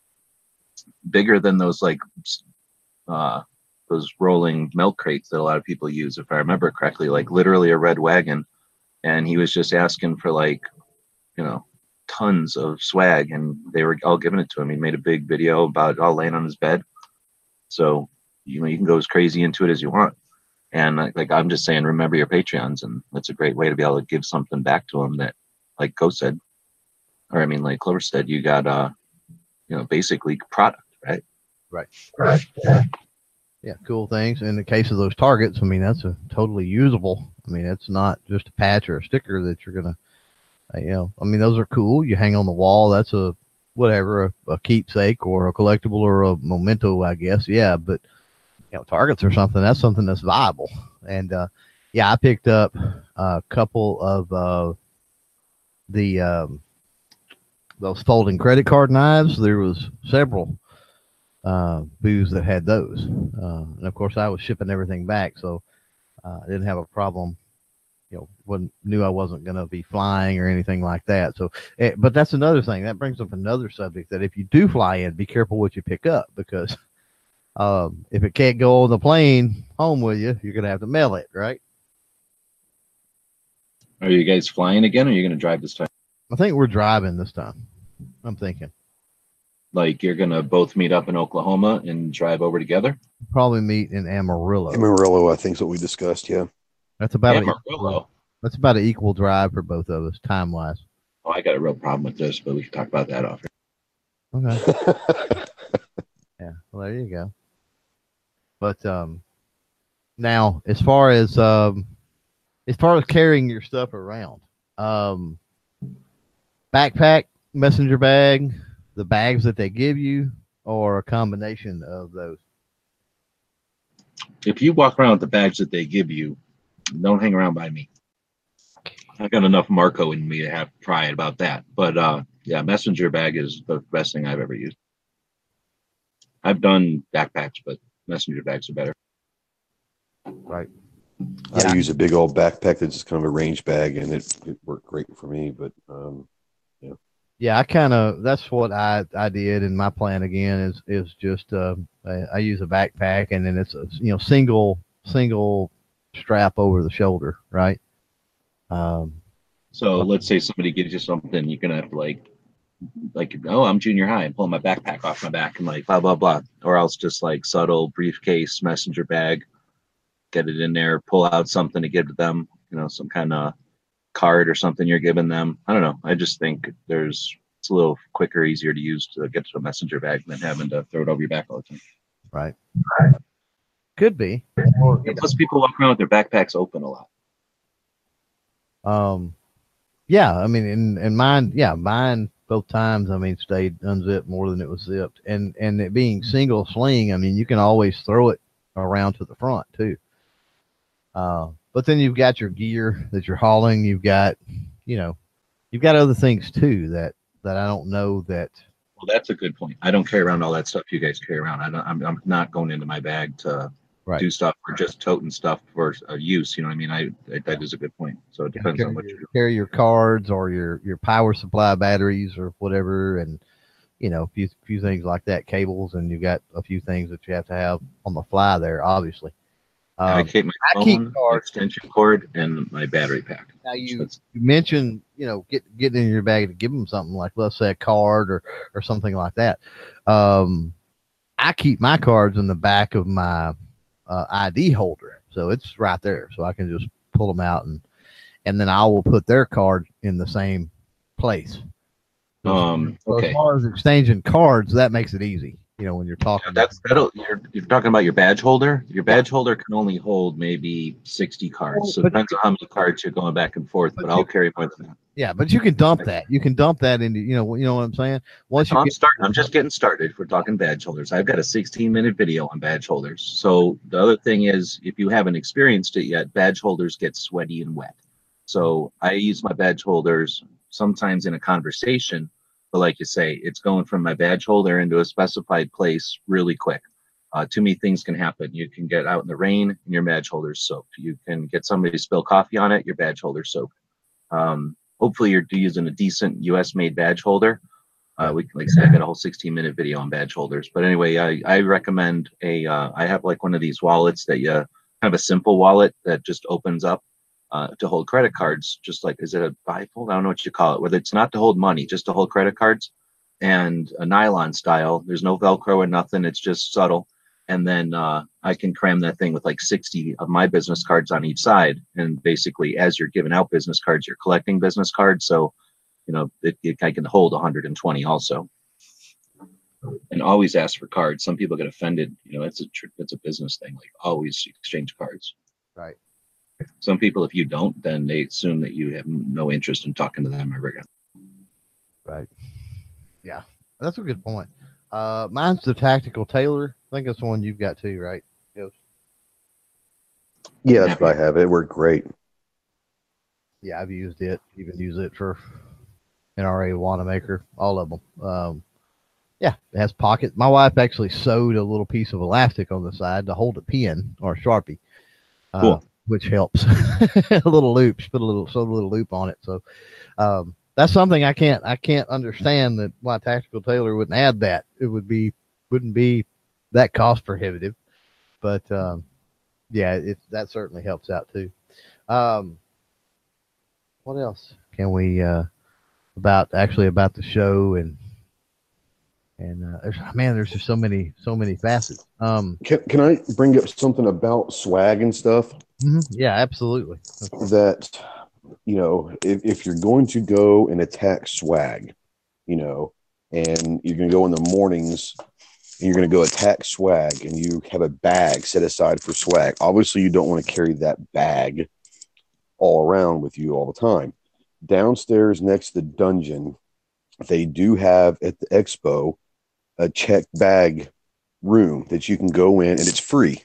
bigger than those like uh, those rolling milk crates that a lot of people use, if I remember correctly, like literally a red wagon. And he was just asking for like, you know, tons of swag, and they were all giving it to him. He made a big video about it all laying on his bed. So, you know, you can go as crazy into it as you want. And like, like I'm just saying, remember your Patreons, and that's a great way to be able to give something back to them that, like Go said, or I mean, like Clover said, you got, uh, you know, basically product, right? Right. Right. Yeah, cool things. In the case of those targets, I mean, that's a totally usable. I mean, it's not just a patch or a sticker that you're gonna, uh, you know. I mean, those are cool. You hang on the wall. That's a whatever, a, a keepsake or a collectible or a memento, I guess. Yeah, but you know, targets or something. That's something that's viable. And uh, yeah, I picked up a couple of uh, the um, those folding credit card knives. There was several uh, booths that had those, uh, and of course, I was shipping everything back, so uh, I didn't have a problem. You know, wasn't knew I wasn't going to be flying or anything like that. So, eh, but that's another thing that brings up another subject, that if you do fly in, be careful what you pick up, because um, if it can't go on the plane home with you, you're going to have to mail it, right? Are you guys flying again, or are you going to drive this time? I think we're driving this time. I'm thinking like you're going to both meet up in Oklahoma and drive over together. Probably meet in Amarillo. Amarillo, I think is what we discussed. Yeah. That's about Amarillo. A, that's about an equal drive for both of us, time wise. Oh, I got a real problem with this, but we can talk about that off here. Okay. Yeah. Well, there you go. But um, now as far as um, as far as carrying your stuff around, um, backpack, messenger bag, the bags that they give you, or a combination of those. If you walk around with the bags that they give you, don't hang around by me. I got enough Marco in me to have pride about that. But uh, yeah, messenger bag is the best thing I've ever used. I've done backpacks, but messenger bags are better. Right. I Yeah. use a big old backpack that's just kind of a range bag, and it, it worked great for me. But um, yeah, Yeah, I kind of, that's what I, I did. And my plan again is, is just, uh, I, I use a backpack, and then it's a, you know, single, single strap over the shoulder. Right. Um, So let's say somebody gives you something, you're gonna have to like, like, oh, I'm junior high, and pull my backpack off my back and like blah blah blah, or else just like subtle briefcase, messenger bag, get it in there, pull out something to give to them, you know, some kind of card or something you're giving them. I don't know. I just think there's it's a little quicker, easier to use to get to a messenger bag than having to throw it over your back all the time. right. Could be. And plus, people walk around with their backpacks open a lot. Um, yeah, I mean, and, and mine, yeah, mine both times, I mean, stayed unzipped more than it was zipped. And, and it being single sling, I mean, you can always throw it around to the front too. Uh, but then you've got your gear that you're hauling. You've got, you know, you've got other things too that, that I don't know that. Well, that's a good point. I don't carry around all that stuff you guys carry around. I don't, I'm, I'm not going into my bag to Right. do stuff or just toting stuff for uh, use. You know what I mean? I, I that is a good point. So it depends carry on what your, you do. carry your cards or your, your power supply batteries or whatever, and you know, a few few things like that, cables, and you got a few things that you have to have on the fly there, obviously. I Um, keep my I keep phone, cards. extension cord, and my battery pack. Now So you, it's- you mentioned, you know, get getting in your bag to give them something like, let's say, a card or or something like that. Um, I keep my cards in the back of my uh, I D holder, so it's right there, so I can just pull them out, and and then I will put their card in the same place. So, Um, so okay. as far as exchanging cards, that makes it easy. You know, when you're talking. That's that'll you're you're talking about your badge holder. Your badge holder can only hold maybe sixty cards. So it But- depends on how many cards you're going back and forth, But but you- I'll carry more than that. Yeah, but you can dump that. You can dump that into, you know, you know what I'm saying. Once you I'm get, starting. I'm just getting started. If we're talking badge holders, I've got a sixteen minute video on badge holders. So the other thing is, if you haven't experienced it yet, badge holders get sweaty and wet. So I use my badge holders sometimes in a conversation, but like you say, it's going from my badge holder into a specified place really quick. Uh, too many things can happen. You can get out in the rain and your badge holder's soaked. You can get somebody to spill coffee on it, your badge holder's soaked. Um, hopefully you're using a decent U S made badge holder. Uh, we like I said, I got a whole sixteen minute video on badge holders. But anyway, I, I recommend a. Uh, I have like one of these wallets that you kind of a simple wallet that just opens up uh, to hold credit cards. Just like, is it a bifold? I don't know what you call it. Whether it's not to hold money, just to hold credit cards, and a nylon style. There's no Velcro or nothing. It's just subtle. And then uh, I can cram that thing with like sixty of my business cards on each side. And basically, as you're giving out business cards, you're collecting business cards. So, you know, it, it I can hold one hundred twenty also. And always ask for cards. Some people get offended. You know, it's a tr- it's a business thing. Like always exchange cards. right. Some people, if you don't, then they assume that you have no interest in talking to them ever again. Right. Yeah, that's a good point. Uh, mine's the Tactical Tailor. I think that's the one you've got too, right? Yes. Yeah, that's what I have. It worked great. Yeah, I've used it. Even use it for N R A Wanamaker, all of them. Um, yeah, it has pockets. My wife actually sewed a little piece of elastic on the side to hold a pen or a Sharpie, uh, Cool. which helps. A little loop, she put a little, sewed a little loop on it. So um, that's something I can't, I can't understand that why Tactical Tailor wouldn't add that. It would be, wouldn't be that cost prohibitive, but um, yeah, it that certainly helps out too. Um, what else can we uh, about actually about the show and and uh, there's, man, there's just so many so many facets. Um, Can, can I bring up something about swag and stuff? mhm, yeah, absolutely. That, you know, if, if you're going to go and attack swag, you know, and you're going to go in the mornings and you're going to go attack swag and you have a bag set aside for swag, obviously you don't want to carry that bag all around with you all the time. Downstairs next to the dungeon, they do have at the expo a checked bag room that you can go in and it's free.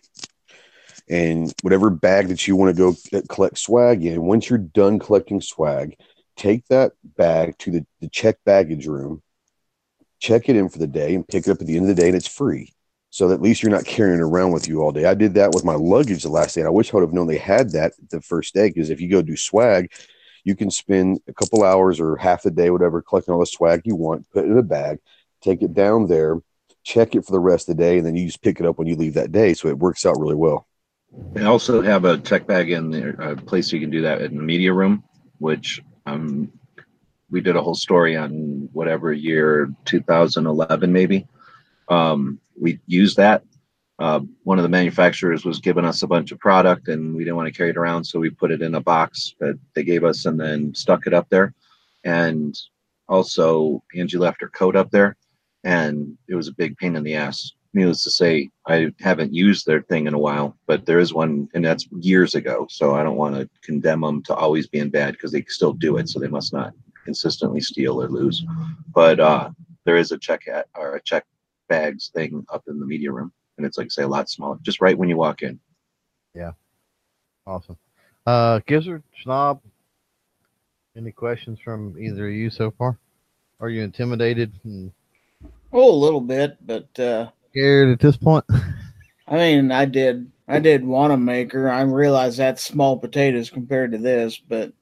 And whatever bag that you want to go collect swag in, once you're done collecting swag, take that bag to the, the checked baggage room, check it in for the day, and pick it up at the end of the day, and it's free. So that at least you're not carrying it around with you all day. I did that with my luggage the last day, and I wish I would have known they had that the first day, because if you go do swag, you can spend a couple hours or half the day, whatever, collecting all the swag you want, put it in a bag, take it down there, check it for the rest of the day, and then you just pick it up when you leave that day. So it works out really well. They also have a check bag in there, a place you can do that in the media room, which um, we did a whole story on whatever year, two thousand eleven maybe. Um, we used that. Uh, one of the manufacturers was giving us a bunch of product and we didn't want to carry it around. So we put it in a box that they gave us and then stuck it up there. And also Angie left her coat up there and it was a big pain in the ass. Needless to say, I haven't used their thing in a while, but there is one, and that's years ago. So I don't want to condemn them to always being bad because they still do it. So they must not consistently steal or lose. But uh, there is a check at or a check bags thing up in the media room, and it's like say a lot smaller, just right when you walk in. Yeah, awesome. Uh, Gizzard, Schnob, any questions from either of you so far? Are you intimidated? And Oh, a little bit, but uh, Scared at this point? I mean, I did, I did want to make her. I realize that's small potatoes compared to this, but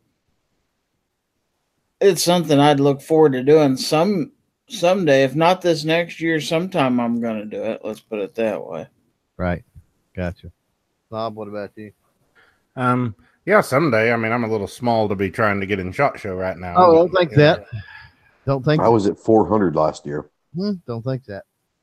it's something I'd look forward to doing some someday. If not this next year, sometime I'm gonna do it. Let's put it that way. Right. Gotcha. Bob, what about you? Um, yeah, someday. I mean, I'm a little small to be trying to get in SHOT Show right now. Oh, but, don't think you know, that. Don't think I was at four hundred last year. Hmm, don't think that.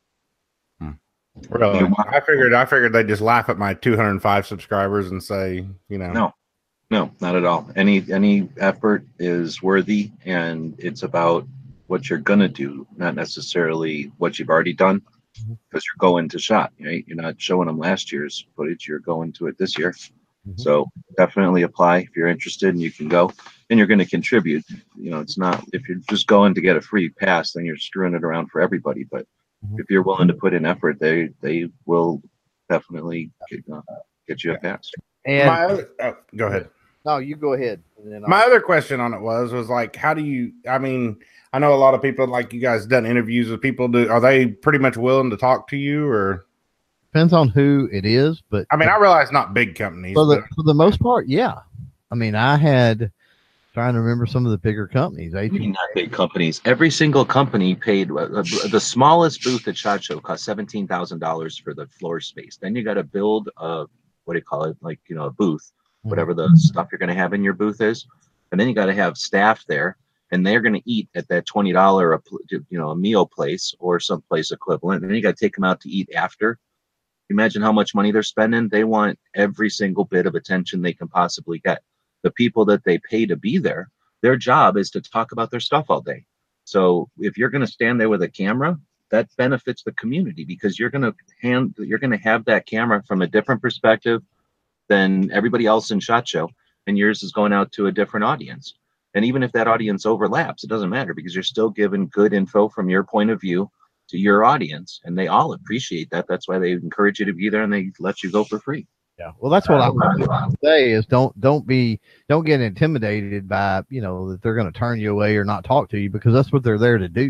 Really, You- I figured. I figured they'd just laugh at my two hundred five subscribers and say, you know, No, no, not at all. Any any effort is worthy, and it's about what you're gonna do, not necessarily what you've already done, Mhm. because you're going to shot. Right? You're not showing them last year's footage. You're going to it this year. Mhm. So definitely apply if you're interested, and you can go, and you're going to contribute. You know, it's not if you're just going to get a free pass, then you're screwing it around for everybody. But Mhm. if you're willing to put in effort, they they will definitely get, uh, get you a pass. And my other, oh, go ahead. no, you go ahead. And then I'll- My other question on it was was like, how do you? I mean, I know a lot of people like you guys done interviews with people. Do are they pretty much willing to talk to you, or depends on who it is, but I mean, I realize not big companies, for the but for the most part, yeah. I mean, I had trying to remember some of the bigger companies. I H- mean, not big companies. Every single company paid uh, uh, the smallest booth at SHOT Show cost seventeen thousand dollars for the floor space. Then you got to build a what do you call it, like you know, a booth, whatever the stuff you're going to have in your booth is, and then you got to have staff there, and they're going to eat at that twenty dollar a pl- you know a meal place or someplace equivalent. And then you got to take them out to eat after. Imagine how much money they're spending. They want every single bit of attention they can possibly get. The people that they pay to be there, their job is to talk about their stuff all day. So if you're going to stand there with a camera, that benefits the community because you're going to hand, you're going to have that camera from a different perspective than everybody else in SHOT Show, and yours is going out to a different audience. And even if that audience overlaps, it doesn't matter because you're still giving good info from your point of view to your audience, and they all appreciate that. That's why they encourage you to be there and they let you go for free. Yeah. Well, that's what I would say is don't don't be don't get intimidated by you know that they're going to turn you away or not talk to you because that's what they're there to do.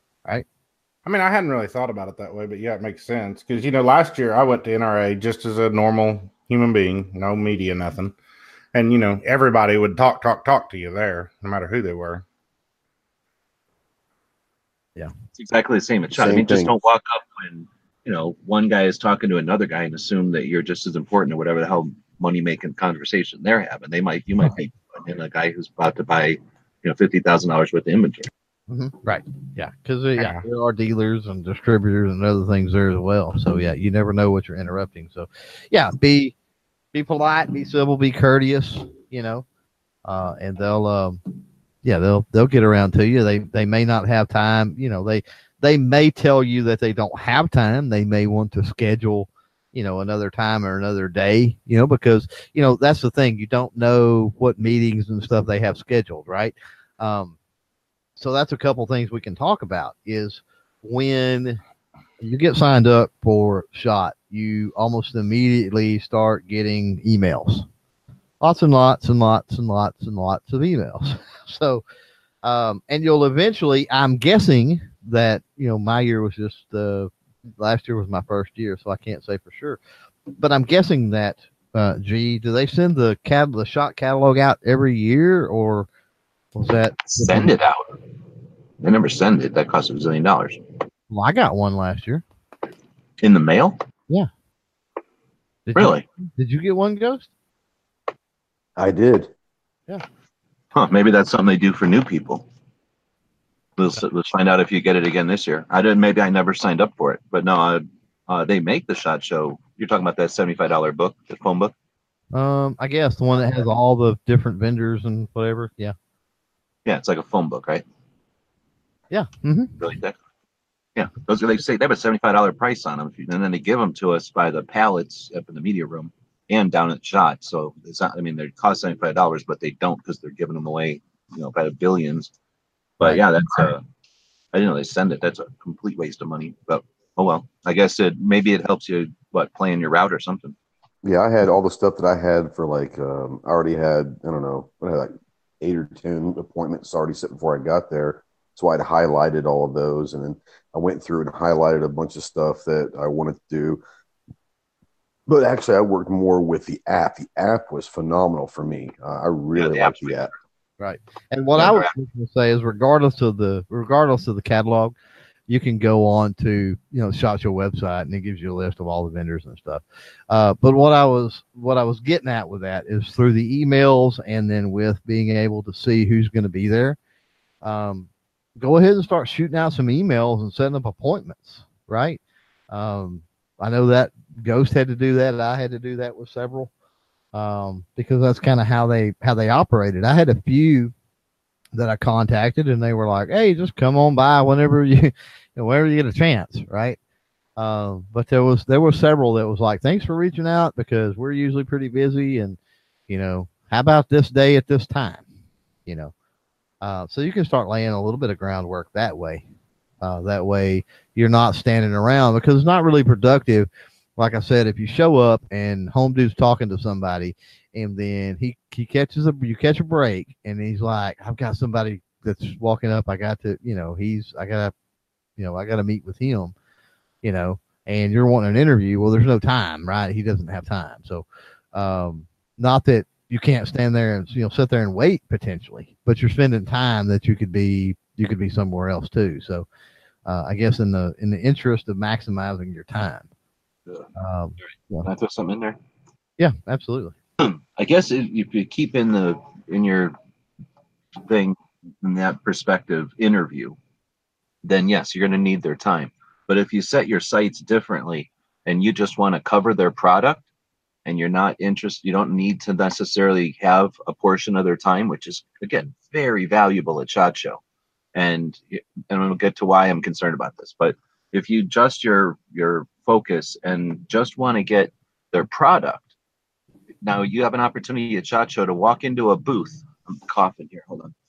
I mean, I hadn't really thought about it that way, but yeah, it makes sense because you know, last year I went to N R A just as a normal human being, no media, nothing, and you know, everybody would talk, talk, talk to you there, no matter who they were. It's exactly the same at SHOT. I Same mean, just thing. don't walk up when you know one guy is talking to another guy and assume that you're just as important or whatever the hell money making conversation they're having. They might you might be in a guy who's about to buy you know fifty thousand dollars worth of inventory. Mm-hmm. Right. Yeah. Because uh, yeah, Yeah. there are dealers and distributors and other things there as well. So yeah, you never know what you're interrupting. So yeah, be be polite, be civil, be courteous. You know, uh, and they'll um, yeah they'll they'll get around to you. They they may not have time. You know, they they may tell you that they don't have time. They may want to schedule you know another time or another day. You know, because you know that's the thing. You don't know what meetings and stuff they have scheduled, right? Um, so that's a couple things we can talk about is when you get signed up for SHOT, you almost immediately start getting emails, lots and lots and lots and lots and lots of emails. So, um, and you'll eventually, I'm guessing that, you know, my year was just, uh, last year was my first year, so I can't say for sure, but I'm guessing that, uh, G, do they send the cat, the SHOT catalog out every year or was that? Send it out. They never send it. That costs a zillion dollars. Well, I got one last year. In the mail? Did Really? You, did you get one, Ghost? I did. Huh, maybe that's something they do for new people. Let's, let's find out if you get it again this year. I didn't. Maybe I never signed up for it, but no, I, uh, they make the SHOT Show. You're talking about that seventy-five dollar book, the phone book. Um, I guess the one that has all the different vendors and whatever. Yeah. Yeah, it's like a phone book, right? Yeah. Mm-hmm. Really thick. Yeah, those are they say they have a seventy-five dollar price on them, and then they give them to us by the pallets up in the media room and down at SHOT. So it's not. I mean, they cost seventy-five dollars, but they don't because they're giving them away, you know, by the billions. But Right. yeah, that's uh, I didn't know they send it. That's a complete waste of money. But oh well, I guess it maybe it helps you what plan your route or something. Yeah, I had all the stuff that I had for like um, I already had I don't know I had like eight or ten appointments already set before I got there, So I'd highlighted all of those, and then I went through and highlighted a bunch of stuff that I wanted to do. But actually, I worked more with the app. The app was phenomenal for me. Uh, I really Yeah, like the the app. Right. And what Yeah, I was right. going to say is, regardless of the regardless of the catalog, you can go on to you know SHOT Show website, and it gives you a list of all the vendors and stuff. Uh, but what I was what I was getting at with that is through the emails, and then with being able to see who's going to be there. Um, go ahead and start shooting out some emails and setting up appointments. Right. Um, I know that Ghost had to do that. I had to do that with several. Um, because that's kind of how they how they operated. I had a few that I contacted, and they were like, "Hey, just come on by whenever you, you know, whenever you get a chance," right? Um, but there was there were several that was like, "Thanks for reaching out because we're usually pretty busy, and you know, how about this day at this time?" You know, uh, so you can start laying a little bit of groundwork that way. Uh, that way, you're not standing around because it's not really productive. Like I said, if you show up and home dude's talking to somebody, and then he he catches a you catch a break, and he's like, "I've got somebody that's walking up. I got to, you know, he's I gotta, you know, I gotta meet with him, you know." And you're wanting an interview. Well, there's no time, right? He doesn't have time. So, um, not that you can't stand there and you know sit there and wait potentially, but you're spending time that you could be you could be somewhere else too. So, uh, I guess in the in the interest of maximizing your time. Um, Can I throw something in there? yeah, absolutely. I guess if if you keep in the in your thing in that perspective interview, then yes, you're going to need their time. But if you set your sights differently and you just want to cover their product and you're not interested, you don't need to necessarily have a portion of their time, which is again very valuable at SHOT Show. And and we'll get to why I'm concerned about this. But if you adjust your your focus and just want to get their product, now you have an opportunity at SHOT Show to walk into a booth. I'm coughing here. Hold on.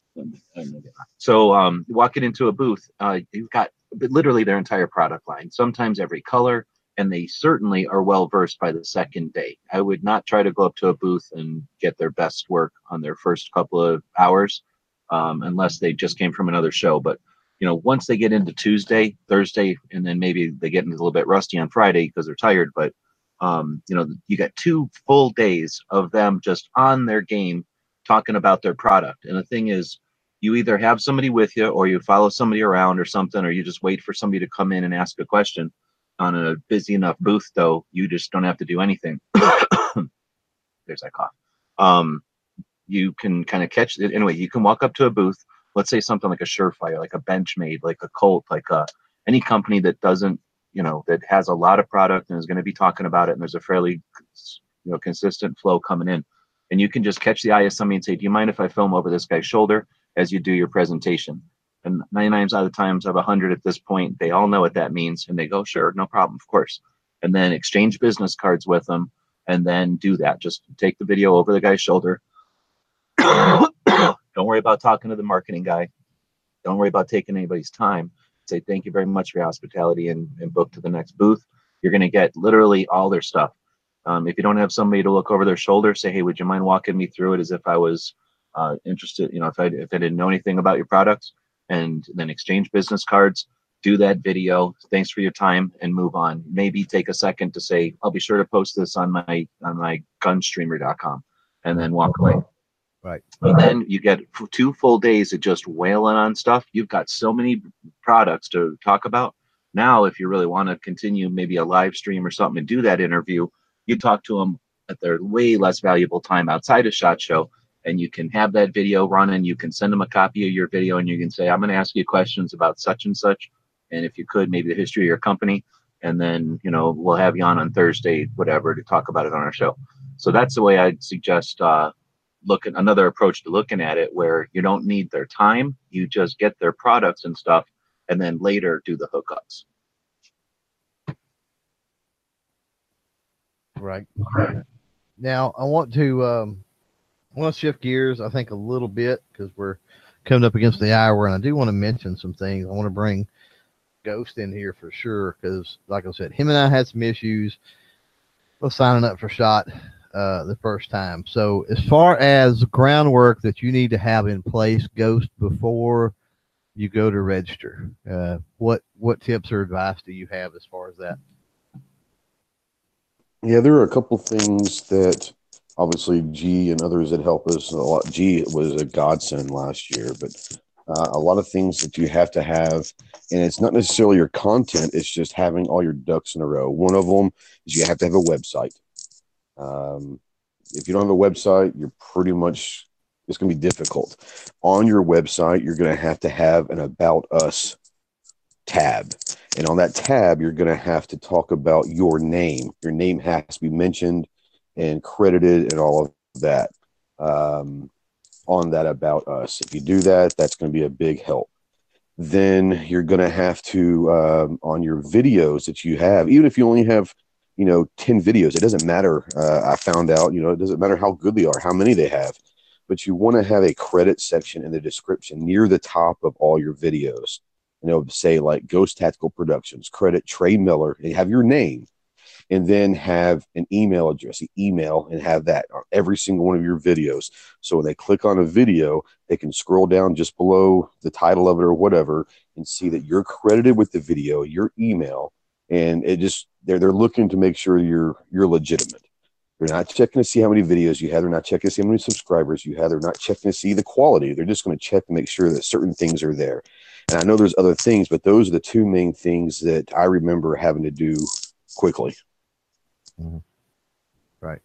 So um, walking into a booth, uh, you've got literally their entire product line, sometimes every color, and they certainly are well versed by the second day. I would not try to go up to a booth and get their best work on their first couple of hours, um, unless they just came from another show. But you know, once they get into Tuesday, Thursday, and then maybe they get a little bit rusty on Friday because they're tired. But um, you know, you got two full days of them just on their game, talking about their product. And the thing is, you either have somebody with you, or you follow somebody around or something, or you just wait for somebody to come in and ask a question. On a busy enough booth, though, you just don't have to do anything. There's that cough. Um, you can kind of catch it. Anyway, you can walk up to a booth. Let's say something like a Surefire, like a Benchmade, like a Colt, like a, any company that doesn't, you know, that has a lot of product and is going to be talking about it, and there's a fairly, you know, consistent flow coming in. And you can just catch the eye of somebody and say, "Do you mind if I film over this guy's shoulder as you do your presentation?" And ninety-nine out of the times out of one hundred at this point, they all know what that means. And they go, "Sure, no problem, of course." And then exchange business cards with them, and then do that. Just take the video over the guy's shoulder. Don't worry about talking to the marketing guy. Don't worry about taking anybody's time. Say, "Thank you very much for your hospitality," and, and book to the next booth. You're going to get literally all their stuff. Um, if you don't have somebody to look over their shoulder, say, "Hey, would you mind walking me through it as if I was uh, interested, you know, if I, if I didn't know anything about your products?" And then exchange business cards, do that video. Thanks for your time, and move on. Maybe take a second to say, "I'll be sure to post this on my on my gunstreamer dot com," and then walk away. Right. And then you get two full days of just wailing on stuff. You've got so many products to talk about. Now, if you really want to continue maybe a live stream or something and do that interview, you talk to them at their way less valuable time outside of SHOT Show, and you can have that video running. You can send them a copy of your video, and you can say, "I'm going to ask you questions about such and such, and if you could, maybe the history of your company, and then, you know, we'll have you on on Thursday, whatever, to talk about it on our show." So that's the way I'd suggest uh, look at another approach to looking at it, where you don't need their time. You just get their products and stuff, and then later do the hookups. Right. Now I want to um, I want to shift gears, I think, a little bit because we're coming up against the hour, and I do want to mention some things. I want to bring Ghost in here for sure because, like I said, him and I had some issues with signing up for SHOT uh, the first time. So as far as groundwork that you need to have in place, Ghost, before you go to register. Uh, what what tips or advice do you have as far as that? Yeah, there are a couple things that obviously G and others that help us a lot. G was a godsend last year, but uh, a lot of things that you have to have, and it's not necessarily your content, it's just having all your ducks in a row. One of them is you have to have a website. Um, if you don't have a website, you're pretty much, it's going to be difficult. On your website, you're going to have to have an About Us tab. And on that tab, you're going to have to talk about your name. Your name has to be mentioned and credited and all of that um, on that About Us. If you do that, that's going to be a big help. Then you're going to have to, um, on your videos that you have, even if you only have, you know, ten videos, it doesn't matter. Uh, I found out, you know, it doesn't matter how good they are, how many they have, but you want to have a credit section in the description near the top of all your videos. And it would say like Ghost Tactical Productions, credit Trey Miller, and have your name, and then have an email address, email, and have that on every single one of your videos. So when they click on a video, they can scroll down just below the title of it or whatever and see that you're credited with the video, your email, and it just they're they're looking to make sure you're you're legitimate. They're not checking to see how many videos you have. They're not checking to see how many subscribers you have. They're not checking to see the quality. They're just going to check to make sure that certain things are there. And I know there's other things, but those are the two main things that I remember having to do quickly. Mm-hmm. Right.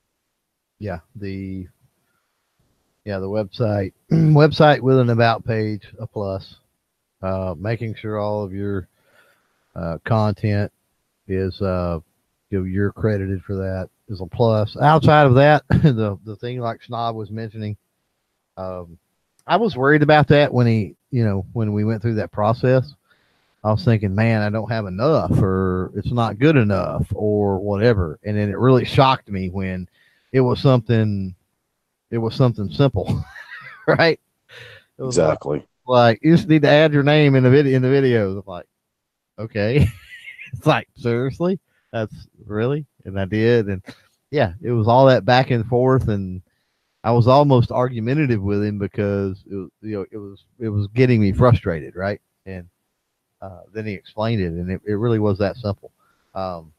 Yeah. The, yeah, the website, website with an about page, a plus, uh, making sure all of your, uh, content is, uh, you know, you're credited for that is a plus. Outside of that, the, the thing like Snob was mentioning, um, I was worried about that when he, you know, when we went through that process. I was thinking, man, I don't have enough, or it's not good enough, or whatever. And then it really shocked me when it was something, it was something simple, right? It was Exactly. Like, like you just need to add your name in the video in the videos. I'm like, okay. It's like, seriously, that's really, and I did, and yeah, it was all that back and forth, and I was almost argumentative with him because it was, you know, it was it was getting me frustrated, right? And uh, then he explained it, and it, it really was that simple. Um,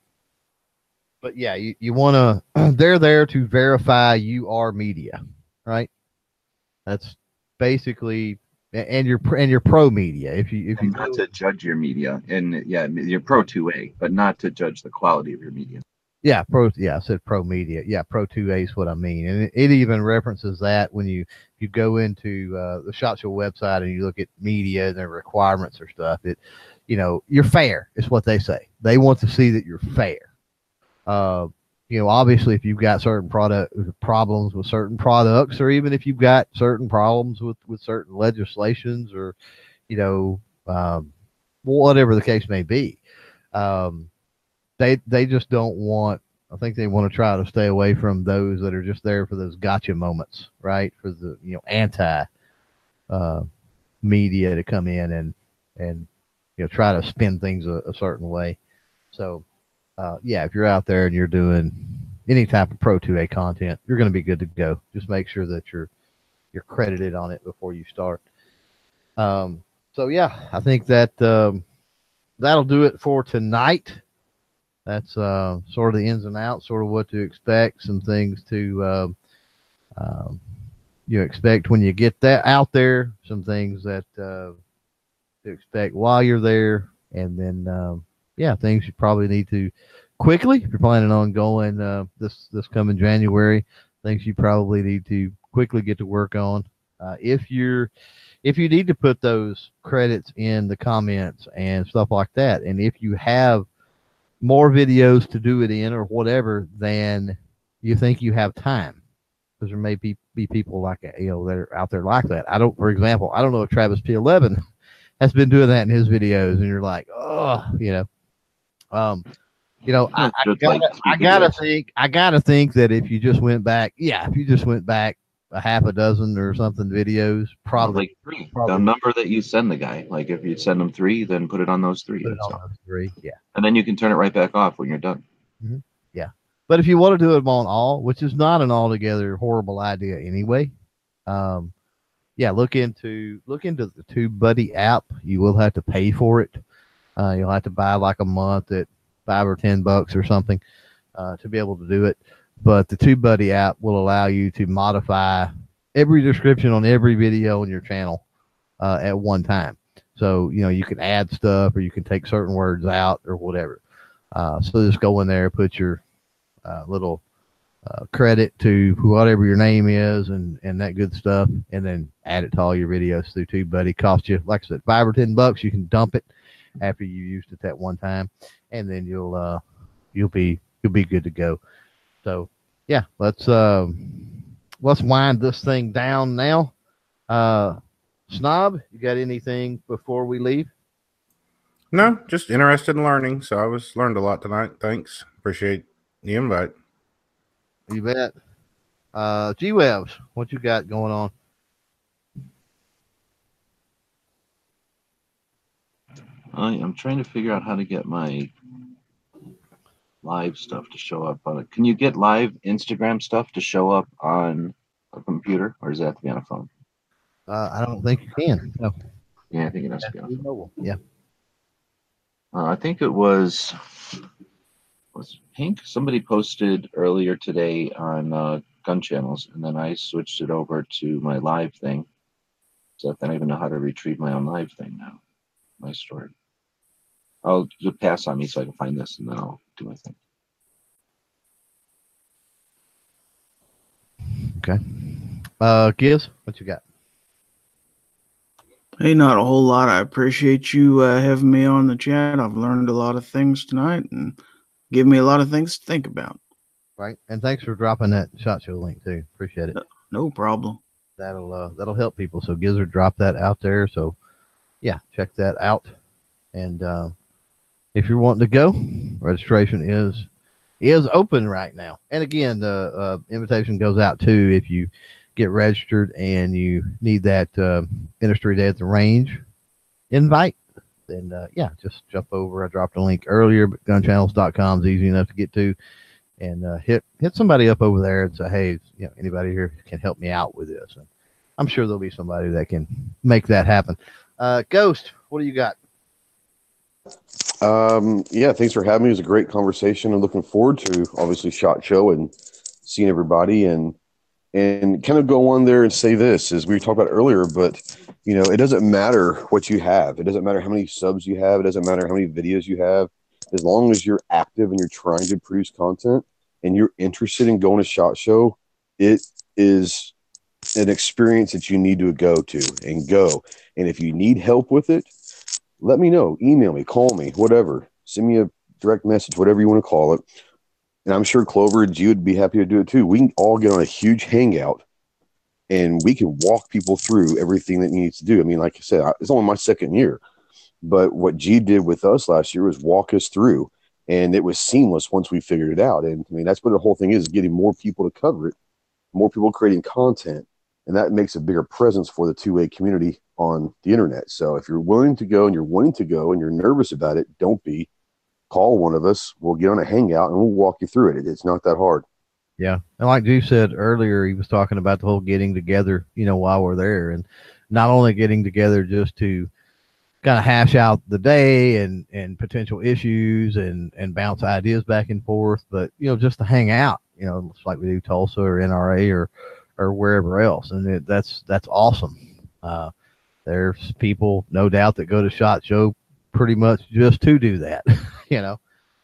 but yeah, you, you want to, they're there to verify you are media, right? That's basically, and you're and you're pro media. If you if you And not know, to judge your media, and yeah, you're pro two A, but not to judge the quality of your media. yeah, pro, yeah, I said pro media. Yeah, pro two A is what I mean. And it, it even references that when you, you go into uh, the SHOT Show website and you look at media and their requirements or stuff, it, you know, you're fair is what they say. They want to see that you're fair. Uh, you know, obviously if you've got certain product problems with certain products, or even if you've got certain problems with, with certain legislations, or, you know, um, whatever the case may be, um, They they just don't want, I think they want to try to stay away from those that are just there for those gotcha moments, right? For the, you know, anti uh, media to come in and, and, you know, try to spin things a, a certain way. So, uh, yeah, if you're out there and you're doing any type of Pro two A content, you're going to be good to go. Just make sure that you're, you're credited on it before you start. Um, so yeah, I think that, um, that'll do it for tonight. That's uh, sort of the ins and outs, sort of what to expect, some things to uh, um, you expect when you get that out there, some things that uh, to expect while you're there, and then um, yeah, things you probably need to quickly, if you're planning on going uh, this this coming January, things you probably need to quickly get to work on. Uh, if you're if you need to put those credits in the comments and stuff like that, and if you have more videos to do it in or whatever, then you think you have time, because there may be, be people like, you know, that are out there like that. I don't, for example, I don't know if Travis P eleven has been doing that in his videos, and you're like, oh, you know, um, you know, I, I Just gotta, like three I gotta videos. think, I gotta think that if you just went back, yeah, if you just went back a half a dozen or something videos, probably Like three, the probably number that you send the guy. Like if you send him three, then put it on those three. put it So- on those three, yeah. and then you can turn it right back off when you're done. Yeah. But if you want to do it on all, which is not an altogether horrible idea anyway, um, yeah, look into look into the TubeBuddy app. You will have to pay for it. Uh, you'll have to buy like a month at five or ten bucks or something uh, to be able to do it. But the TubeBuddy app will allow you to modify every description on every video on your channel uh, at one time. So, you know, you can add stuff or you can take certain words out or whatever. Uh, so just go in there, put your uh, little uh, credit to whatever your name is and, and that good stuff, and then add it to all your videos through TubeBuddy. Cost you, like I said, five or ten bucks. You can dump it after you used it that one time, and then you'll uh, you'll be you'll be good to go. So yeah, let's um, let's wind this thing down now. Uh, Snob, you got anything before we leave? No, just interested in learning. So I was learned a lot tonight. Thanks. Appreciate the invite. You bet. Uh, G-Webs, what you got going on? I am trying to figure out how to get my live stuff to show up on it. Can you get live Instagram stuff to show up on a computer, or does it have to be on a phone? Uh, I don't think you can. No. Yeah, I think it has to be on a phone. Mobile. Yeah. Uh, I think it was was Pink. Somebody posted earlier today on uh, Gun Channels, and then I switched it over to my live thing. So I don't even know how to retrieve my own live thing now. My story. I'll just pass on me so I can find this, and then I'll do my thing. Okay. Uh, Giz, what you got? Hey, not a whole lot. I appreciate you uh, having me on the chat. I've learned a lot of things tonight and give me a lot of things to think about. Right, and thanks for dropping that SHOT Show link too. Appreciate it. No problem. That'll uh, that'll help people. So Gizzard dropped that out there. So yeah, check that out. And uh, if you're wanting to go, registration is is open right now. And again, the uh, invitation goes out too if you get registered and you need that uh, industry day at the range invite. Then uh, yeah, just jump over. I dropped a link earlier, but gun channels dot com is easy enough to get to. And uh, hit hit somebody up over there and say, hey, you know, anybody here can help me out with this. And I'm sure there'll be somebody that can make that happen. Uh, Ghost, what do you got? Um, yeah, thanks for having me. It was a great conversation. I'm looking forward to obviously SHOT Show and seeing everybody and and kind of go on there and say this as we talked about earlier. But you know, it doesn't matter what you have. It doesn't matter how many subs you have. It doesn't matter how many videos you have. As long as you're active and you're trying to produce content and you're interested in going to SHOT Show, it is an experience that you need to go to and go. And if you need help with it, let me know. Email me, call me, whatever. Send me a direct message, whatever you want to call it. And I'm sure Clover, you would be happy to do it too. We can all get on a huge hangout and we can walk people through everything that needs to do. I mean, like I said, it's only my second year. But what G did with us last year was walk us through, and it was seamless once we figured it out. And I mean, that's what the whole thing is, getting more people to cover it, more people creating content, and that makes a bigger presence for the two-way community on the internet. So if you're willing to go and you're wanting to go and you're nervous about it, don't be. Call one of us. We'll get on a hangout and we'll walk you through it. It's not that hard. Yeah. And like G said earlier, he was talking about the whole getting together, you know, while we're there, and not only getting together just to kind of hash out the day and, and potential issues and, and bounce ideas back and forth, but, you know, just to hang out, you know, it's like we do Tulsa or N R A or, or wherever else. And it, that's, that's awesome. Uh, there's people, no doubt, that go to SHOT Show pretty much just to do that, you know?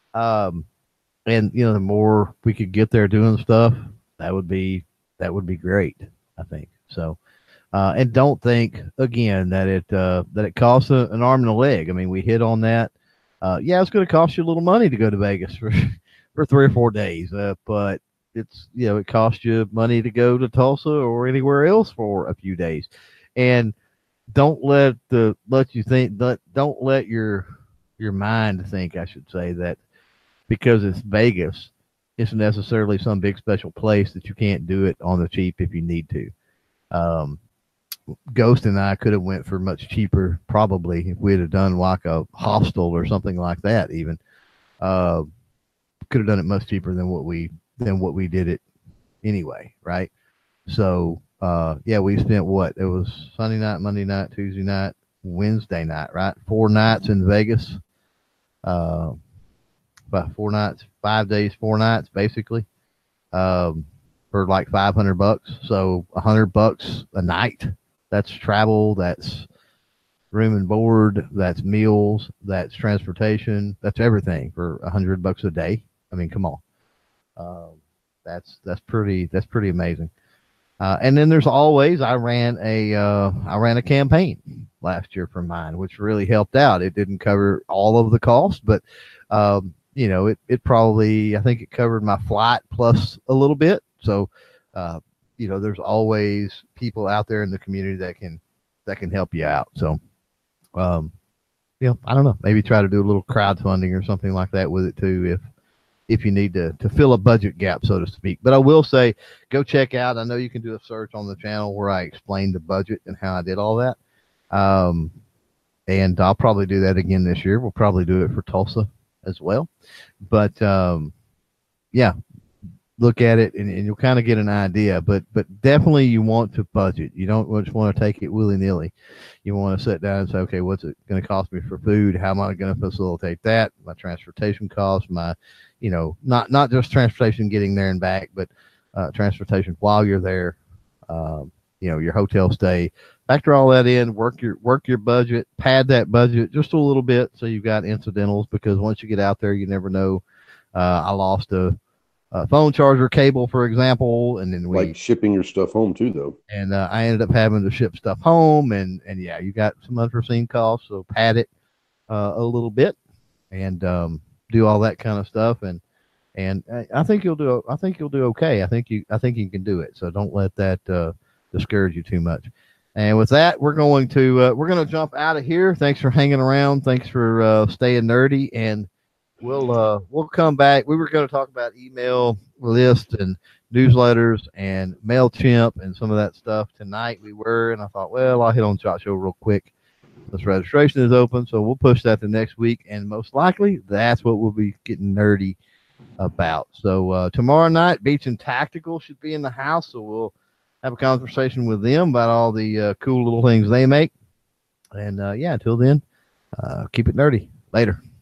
Um, and, you know, the more we could get there doing stuff, that would be, that would be great, I think. So, Uh, and don't think again that it uh, that it costs a, an arm and a leg. I mean, we hit on that. Uh, yeah, it's going to cost you a little money to go to Vegas for for three or four days, uh, but it's you know it costs you money to go to Tulsa or anywhere else for a few days. And don't let the let you think that don't let your your mind think, I should say, that because it's Vegas, it's necessarily some big special place that you can't do it on the cheap if you need to. Um, Ghost and I could have went for much cheaper, probably, if we'd have done like a hostel or something like that. Even uh, could have done it much cheaper than what we than what we did it anyway, right? So uh, yeah, we spent what? It was Sunday night, Monday night, Tuesday night, Wednesday night, right? Four nights in Vegas. Uh, about four nights, five days, four nights, basically, um, for like five hundred bucks. So a hundred bucks a night. That's travel. That's room and board. That's meals. That's transportation. That's everything for a hundred bucks a day. I mean, come on. Um, that's that's pretty that's pretty amazing. Uh, and then there's always I ran a uh, I ran a campaign last year for mine, which really helped out. It didn't cover all of the costs, but um, you know, it it probably I think it covered my flight plus a little bit. So uh, you know, there's always people out there in the community that can that can help you out. So um, you know, I don't know, maybe try to do a little crowdfunding or something like that with it too, if if you need to, to fill a budget gap, so to speak. But I will say, go check out. I know you can do a search on the channel where I explain the budget and how I did all that. Um, and I'll probably do that again this year. We'll probably do it for Tulsa as well. But um, yeah, look at it and, and you'll kind of get an idea. But but definitely you want to budget. You don't just want to take it willy-nilly. You want to sit down and say, okay, what's it going to cost me for food? How am I going to facilitate that? My transportation costs, my you know, not, not just transportation getting there and back, but uh, transportation while you're there, um, you know, your hotel stay, factor all that in, work your, work your budget, pad that budget just a little bit. So you've got incidentals, because once you get out there, you never know. Uh, I lost a, a phone charger cable, for example, and then we like shipping your stuff home too, though. And uh, I ended up having to ship stuff home, and, and yeah, you got some unforeseen costs. So pad it uh, a little bit and, um, do all that kind of stuff, and and I think you'll do I think you'll do okay. I think you I think you can do it. So don't let that uh, discourage you too much. And with that, we're going to uh, we're going to jump out of here. Thanks for hanging around. Thanks for uh, staying nerdy, and we'll uh, we'll come back. We were going to talk about email lists and newsletters and MailChimp and some of that stuff tonight. We were, and I thought, well, I'll hit on Shot Show real quick. This registration is open, so we'll push that to next week, and most likely that's what we'll be getting nerdy about. So uh, tomorrow night, Beach and Tactical should be in the house, so we'll have a conversation with them about all the uh, cool little things they make. And uh, yeah, until then, uh, keep it nerdy. Later.